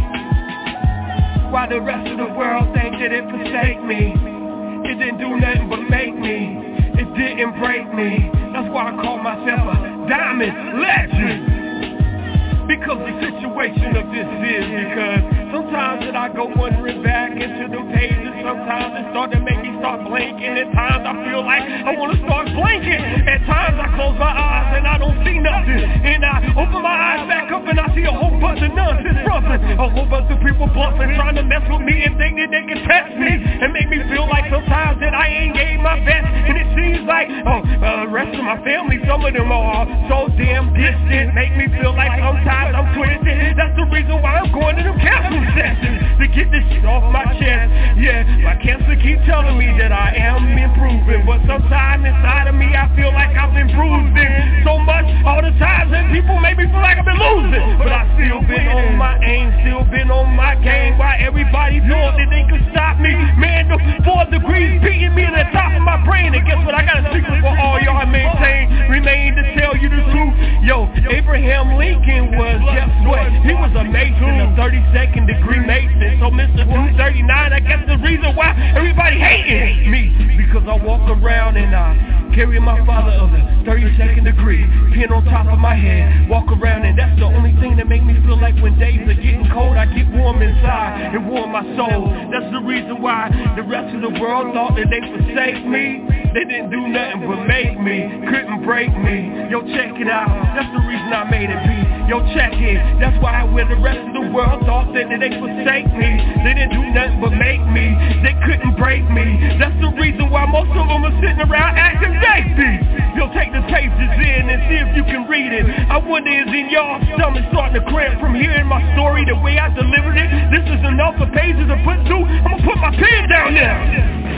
Why the rest of the world think that it forsake me? It didn't do nothing but make me. It didn't break me. That's why I call myself a diamond legend. Because the situation of this is because sometimes that I go wandering back into the pages. Sometimes it start to make me start blinking. At times I feel like I want to start blinking. At times I close my eyes and I don't see nothing. And I open my eyes back up and I see a whole bunch of nonsense rumbling. A whole bunch of people bluffing, trying to mess with me and think that they can test me and make me feel like sometimes that I ain't gave my best. And it seems like, oh, uh, the rest of my family, some of them are so damn distant, make me feel like sometimes I'm twisted. That's the reason why I'm going to them counseling sessions, to get this shit off my chest. Yeah, my cancer keep telling me that I am improving, but sometimes inside of me I feel like I've been bruising so much all the times that people make me feel like I've been losing. But I still been on my aim, still been on my game. Why everybody thought that they could stop me? Man, the four degrees beating me in the top of my brain. And guess what? I got a secret for all y'all. Maintain, remain to tell you the truth. Yo, Abraham Lincoln was, guess what? He was a mason, a thirty-second degree mason. So Mister two thirty-nine, I guess the reason why everybody hating me, because I walk around and I carry my father of the thirty-second degree, pin on top of my head, walk around, and that's the only thing that make me feel like when days are getting cold, I get warm inside and warm my soul. That's the reason why the rest of the world thought that they forsake me. They didn't do nothing but make me, couldn't break me. Yo, check it out, that's the reason I made it be. Yo, check it, that's why when the rest of the world thought that they forsake me, they didn't do nothing but make me, they couldn't break me. That's the reason why most of them are sitting around acting baby. Yo, take the pages in and see if you can read it. I wonder is in y'all stomach starting to cramp from hearing my story the way I delivered it. This is enough for pages to put through. I'm gonna put my pen down now.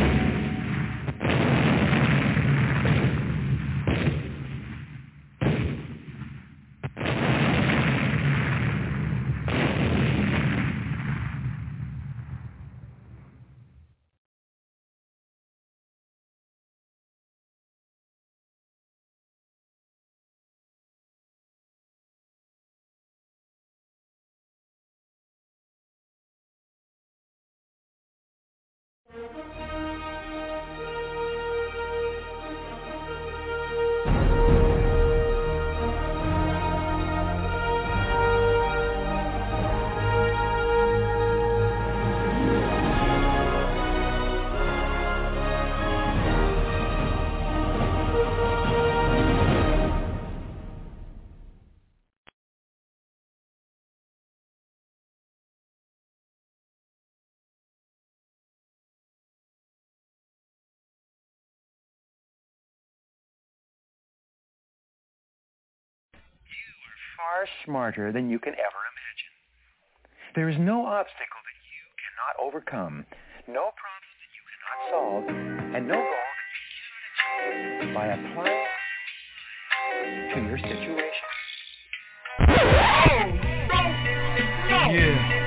far smarter than you can ever imagine. There is no obstacle that you cannot overcome, no problem that you cannot solve, and no goal that you cannot achieve by applying to your situation. Yeah.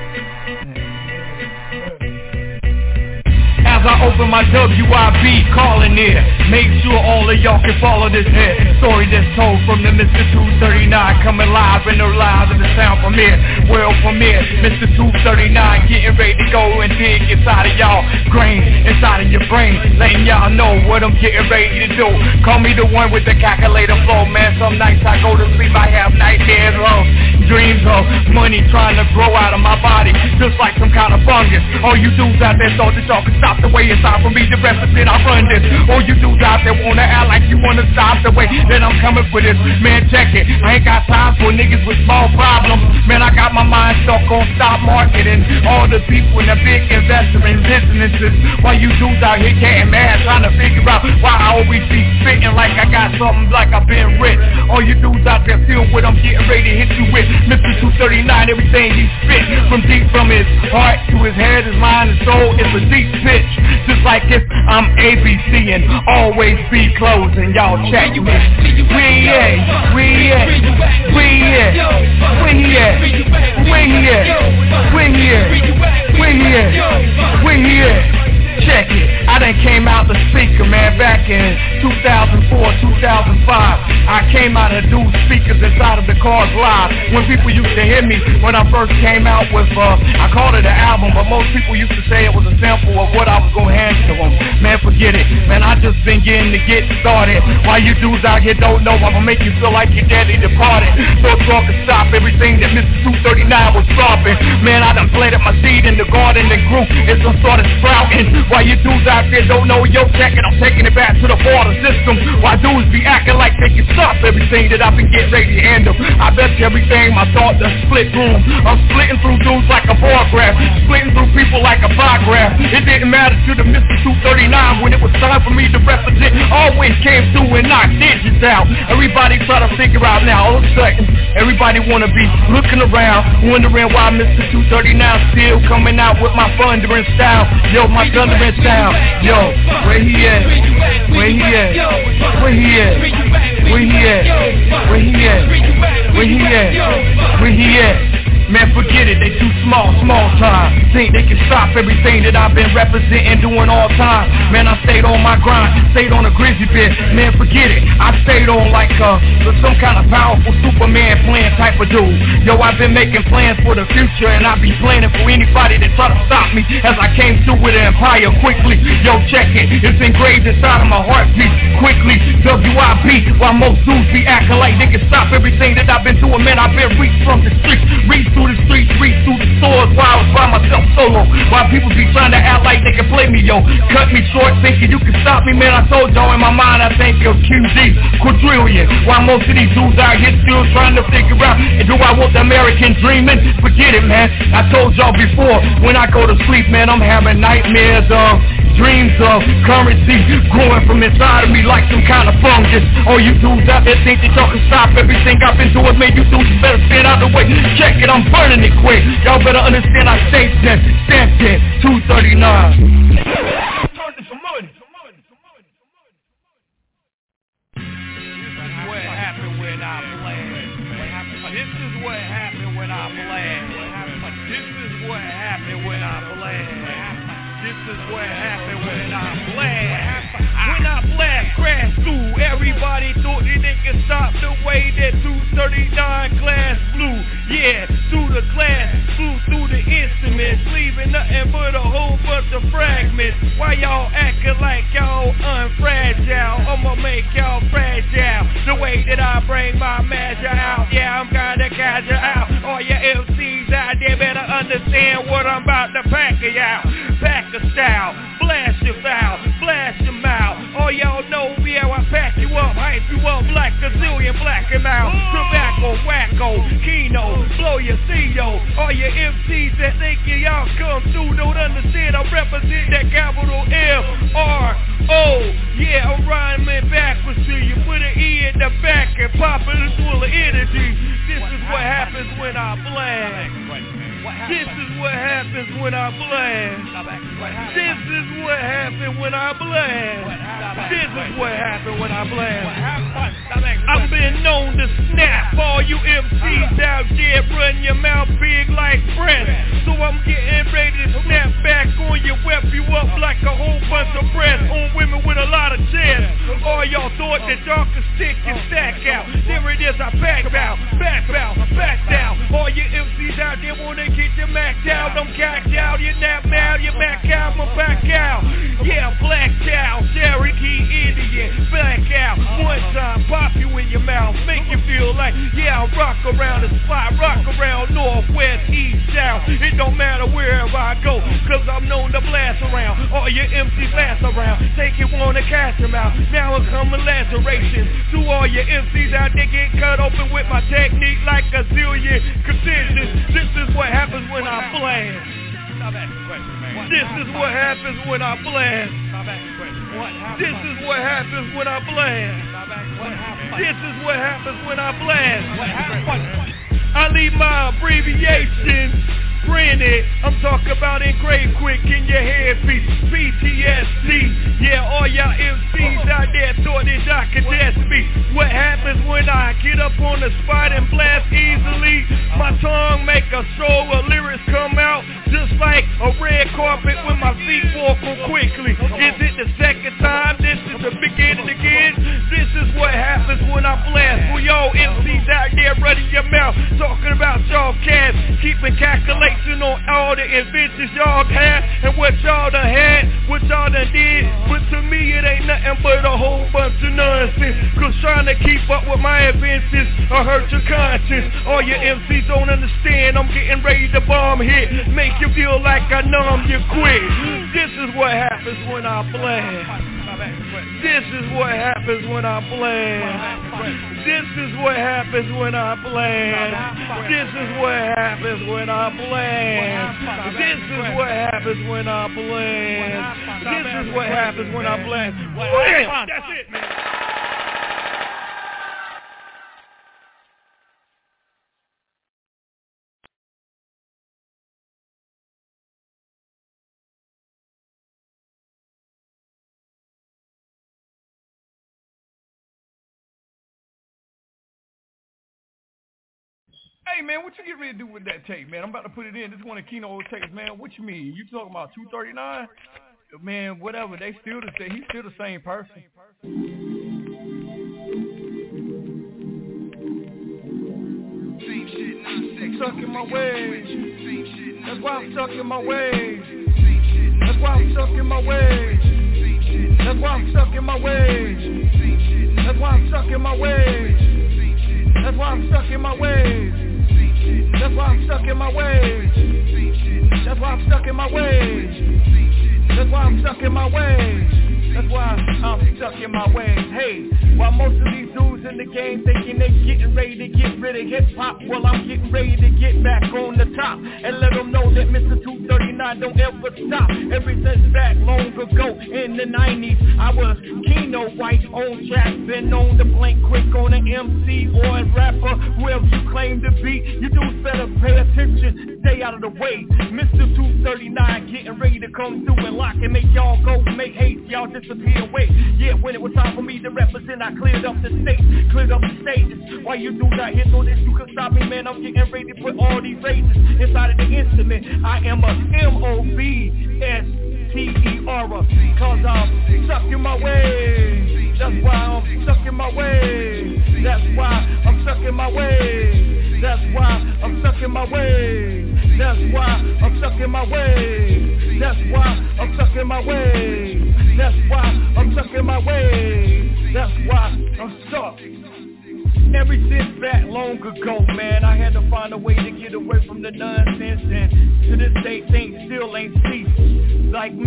As I open my W I B calling here, make sure all of y'all can follow this head. Story that's told from the Mister two thirty-nine, coming live in the live in the sound from here. Well from here, Mister two thirty-nine, getting ready to go and dig inside of y'all grain, inside of your brain, letting y'all know what I'm getting ready to do. Call me the one with the calculator flow, man. Some nights I go to sleep, I have nightmares of dreams of money trying to grow out of my body, just like some kind of fungus. All you dudes out there thought that y'all could stop the way it's out for me to represent, I run this. All you dudes out there wanna act like you wanna stop the way that I'm coming for this. Man, check it, I ain't got time for niggas with small problems. Man, I got my mind stuck on stock market and all the people and the big investors in businesses. While you dudes out here getting mad, trying to figure out why I always be spitting like I got something like I've been rich. All you dudes out there feel what I'm getting ready to hit you with. Mister two thirty-nine, everything he spit from deep from his heart to his head, his mind, his soul, it's a deep pitch. Just like if I'm A B C and always be closing, y'all chat you with. We at, we at, we at, we here, we here, we here, we here, we here. Check it, I done came out the speaker, man, back in two thousand four, two thousand five. I came out of dude speakers inside of the cars live. When people used to hear me, when I first came out with, uh, I called it an album, but most people used to say it was a sample of what I was gonna hand to them. Man, forget it, man, I just been getting to get started. While you dudes out here don't know, I'ma make you feel like your daddy departed. So talk and stop everything that Mister two thirty-nine was dropping. Man, I done planted my seed in the garden and grew, it's done started sprouting. Why you dudes out there don't know, yo, check it, I'm taking it back to the border system. Why dudes be acting like they can stop everything that I've been getting ready to handle. I bet you everything my thoughts are split room. I'm splitting through dudes like a bar graph, splitting through people like a pie graph. It didn't matter to the Mister two thirty-nine when it was time for me to represent. Always came through and knocked digits out. Everybody try to figure out now, all of a sudden, everybody wanna be looking around, wondering why Mister two thirty-nine still coming out with my thundering style. Yo, my thundering style. Yo, where he at? Where he at? Where he at? Where he at? Where he at? Where he at? Where he at? Man, forget it, they too small, small time. Think they can stop everything that I've been representing, doing all time. Man, I stayed on my grind, stayed on a grizzly bit. Man, forget it, I stayed on like uh, some kind of powerful Superman plan type of dude. Yo, I've been making plans for the future, and I be planning for anybody that try to stop me as I came through with an empire quickly. Yo, check it, it's engraved inside of my heartbeat. Quickly, W I B, while most dudes be acting like they can stop everything that I've been doing. Man, I've been reached from the streets, reached through the streets, reach through the stores while I was by myself solo. While people be trying to act like they can play me, yo. Cut me short thinking you can stop me, man. I told y'all in my mind I think of Q D, quadrillion. While most of these dudes out here still trying to figure out, do I want the American dreaming? Forget it, man. I told y'all before, when I go to sleep, man, I'm having nightmares of, dreams of currency growing from inside of me like some kind of fungus. All you dudes out there think that y'all can stop everything I've been doing, man, you dudes better stand out the way. Check it, I'm burning it quick. Y'all better understand I stay stamped, stamped it, two thirty-nine. Turn to some money. This is what happened when I blast. This is what happened when I blast. This is what happened when I blast. This is what happened when I blast. When I blast, crash through. Everybody thought that they could stop the way that two thirty-nine glass flew. Yeah, through the glass, flew through the instruments, leaving nothing but a whole bunch of fragments. Why y'all acting like y'all unfragile? I'ma make y'all fragile. The way that I bring my measure out, yeah, I'm kinda casual out. All your M Cs out there better understand what I'm about to pack it out. Pack a style, blast your foul, blast your mouth. All y'all know me how I pack you up, hype you up like a zillion black and out. Tobacco, wacko, keno, blow your C O. All your M Cs that think y'all come through don't understand. I represent that capital M R O Yeah, I'm rhyming backwards to you. Put an E in the back and pop it full of energy. This is what happens when I blast. This is what happens when I blast. This is what happens when I blast. This is what happens when I blast. I've been known to snap. All you M Cs out there run your mouth big like breath. So I'm getting ready to snap back on you, whip you up like a whole bunch of breath on women with a lot of chest. All y'all thought that y'all could stick your stack out. There it is, I back out, back out, back down. All you M Cs out there wanna get your max out. I'm cacked out, you nap out, you back out, I'm back out. Yeah, black out, Cherokee Indian, back out. One time, pop you in your mouth, make you feel like, yeah, I rock around the spot, rock around northwest, east, south. It don't matter wherever I go, cause I'm known to blast around. All your M Cs blast around, take it, wanna cash them out. Now it come a laceration to all your M Cs out there get cut open with my technique like a zillion conditions. This is what happens when I blast. This is what happens when I blast. This is what happens when I blast. This is what happens when I blast. I leave my abbreviation printed. I'm talking about engraved quick in your headpiece. P T S D. Yeah, all y'all M Cs out there thought that I could test me. What happens when I get up on the spot and blast easily? My tongue make a show of lyrics come out just like a red carpet when my feet walk on quickly. Is it the second time? This is the beginning again. This is what happens when I blast. For y'all M Cs out there running your mouth, talking about y'all cats, keeping calculation on all the inventions y'all had and what y'all done had, what y'all done did. But to me it ain't nothing but a whole bunch of nonsense. Cause trying to keep up with my inventions will hurt your conscience. All your M Cs don't understand. I'm getting ready to bomb hit, make you feel like I numb you quick. This is what happens when I blast. This is what happens when I blast. This is what happens when I blast. This is what happens when I blast. This is what happens when I blast. This is what happens when I blast. Wham! That's it, man. Hey, man, what you get ready to do with that tape, man? I'm about to put it in. This one of Kino tapes, man. What you mean? You talking about two thirty-nine? Man, whatever. They still the same. He's still the same person. Same shit, nonsense. Stuck in my ways. That's why I'm stuck in my ways. That's why I'm stuck in my ways. That's why I'm stuck in my ways. That's why I'm stuck in my ways. That's why I'm stuck in my ways. That's why I'm stuck in my ways. That's why I'm stuck in my ways. That's why I'm stuck in my ways. That's why I'm stuck in my ways. Hey, while most of these dudes in the game thinking they getting ready to get rid of hip-hop, well, I'm getting ready to get back on the top and let them know that Mister two thirty-nine don't ever stop. Ever since back long ago in the nineties, I was Kino White on tracks, been known to blink quick on an M C or a rapper, whoever you claim to be. You dudes better pay attention, stay out of the way. Mister two thirty-nine getting ready to come through and lock and make y'all go, make haste, y'all disappear away. Yeah, when it was time for me to represent, I cleared up the state, cleared up the stages. Why you do not hit on this, you can stop me, man. I'm getting ready to put all these races inside of the instrument. I am a M O B S T E R, cause I'm stuck in my ways. That's why I'm stuck in my ways. That's why I'm stuck in my ways. That's why I'm stuck in my ways. That's why I'm stuck in my ways. That's why I'm stuck in my ways. That's why I'm stuck in my ways. That's why I'm stuck. Ever since back long ago, man, I had to find a way to get away from the nonsense, and to this day things still ain't ceased. Like me,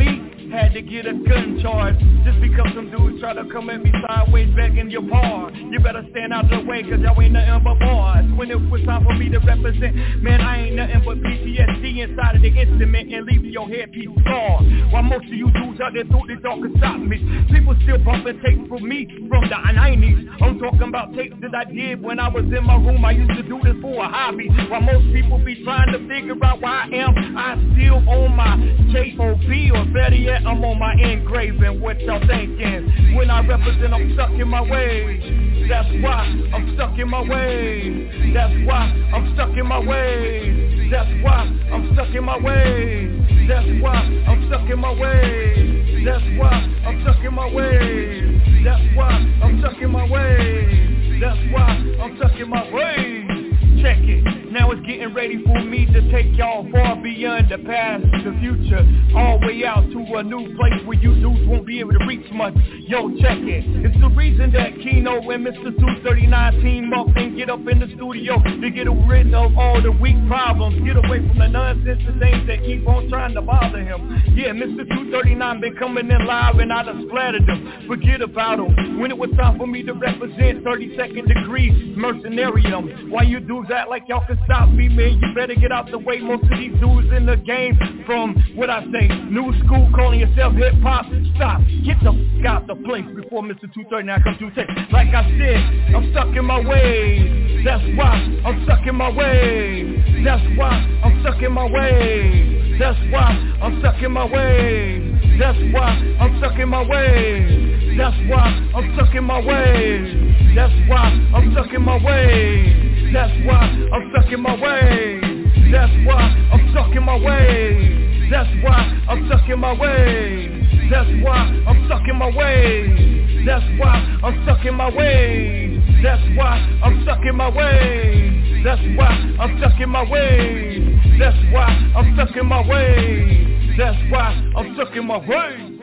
had to get a gun charge just because some dudes try to come at me sideways begging your pardon. You better stand out the way, cause y'all ain't nothing but boys. When it was time for me to represent, man, I ain't nothing but P T S D inside of the instrument and leaving your headpiece scarred. While most of you dudes out there thought this all could stop me, people still bumping tapes for me from the nineties. I'm talking about tapes that I did when I was in my room. I used to do this for a hobby. While most people be trying to figure out why I am, I still on my J O B, or better yet, I'm on my engraving. What y'all thinking? When I represent, I'm stuck in my ways. That's why I'm stuck in my ways. That's why I'm stuck in my ways. That's why I'm stuck in my ways. That's why I'm stuck in my ways. That's why I'm stuck in my ways. That's why I'm stuck in my ways. That's why I'm stuck in my ways. Check it, now it's getting ready for me to take y'all far beyond the past, the future, all the way out to a new place where you dudes won't be able to reach much. Yo, check it, it's the reason that Kino and Mister two thirty-nine team up and get up in the studio to get rid of all the weak problems, get away from the nonsense and things that keep on trying to bother him. Yeah, Mister two thirty-nine been coming in live and I done splattered them. Forget about him. When it was time for me to represent thirty-second degree mercenarium, why you dudes act like y'all can stop me, man? You better get out the way. Most of these dudes in the game from, what I say, new school, calling yourself hip-hop. Stop, get the f*** out the place before Mister two thirty-nine comes to take. Like I said, I'm stuck in my ways. That's why I'm stuck in my ways. That's why I'm stuck in my ways. That's why I'm stuck in my ways. That's why I'm stuck in my ways. That's why I'm stuck in my ways. That's why I'm stuck in my ways. That's why I'm stuck in my ways. That's why I'm stuck in my ways. That's why I'm stuck in my ways. That's why I'm stuck in my ways. That's why I'm stuck in my ways. That's why I'm stuck in my ways. That's why I'm stuck in my ways. That's why I'm stuck in my ways. That's why I'm stuck in my ways.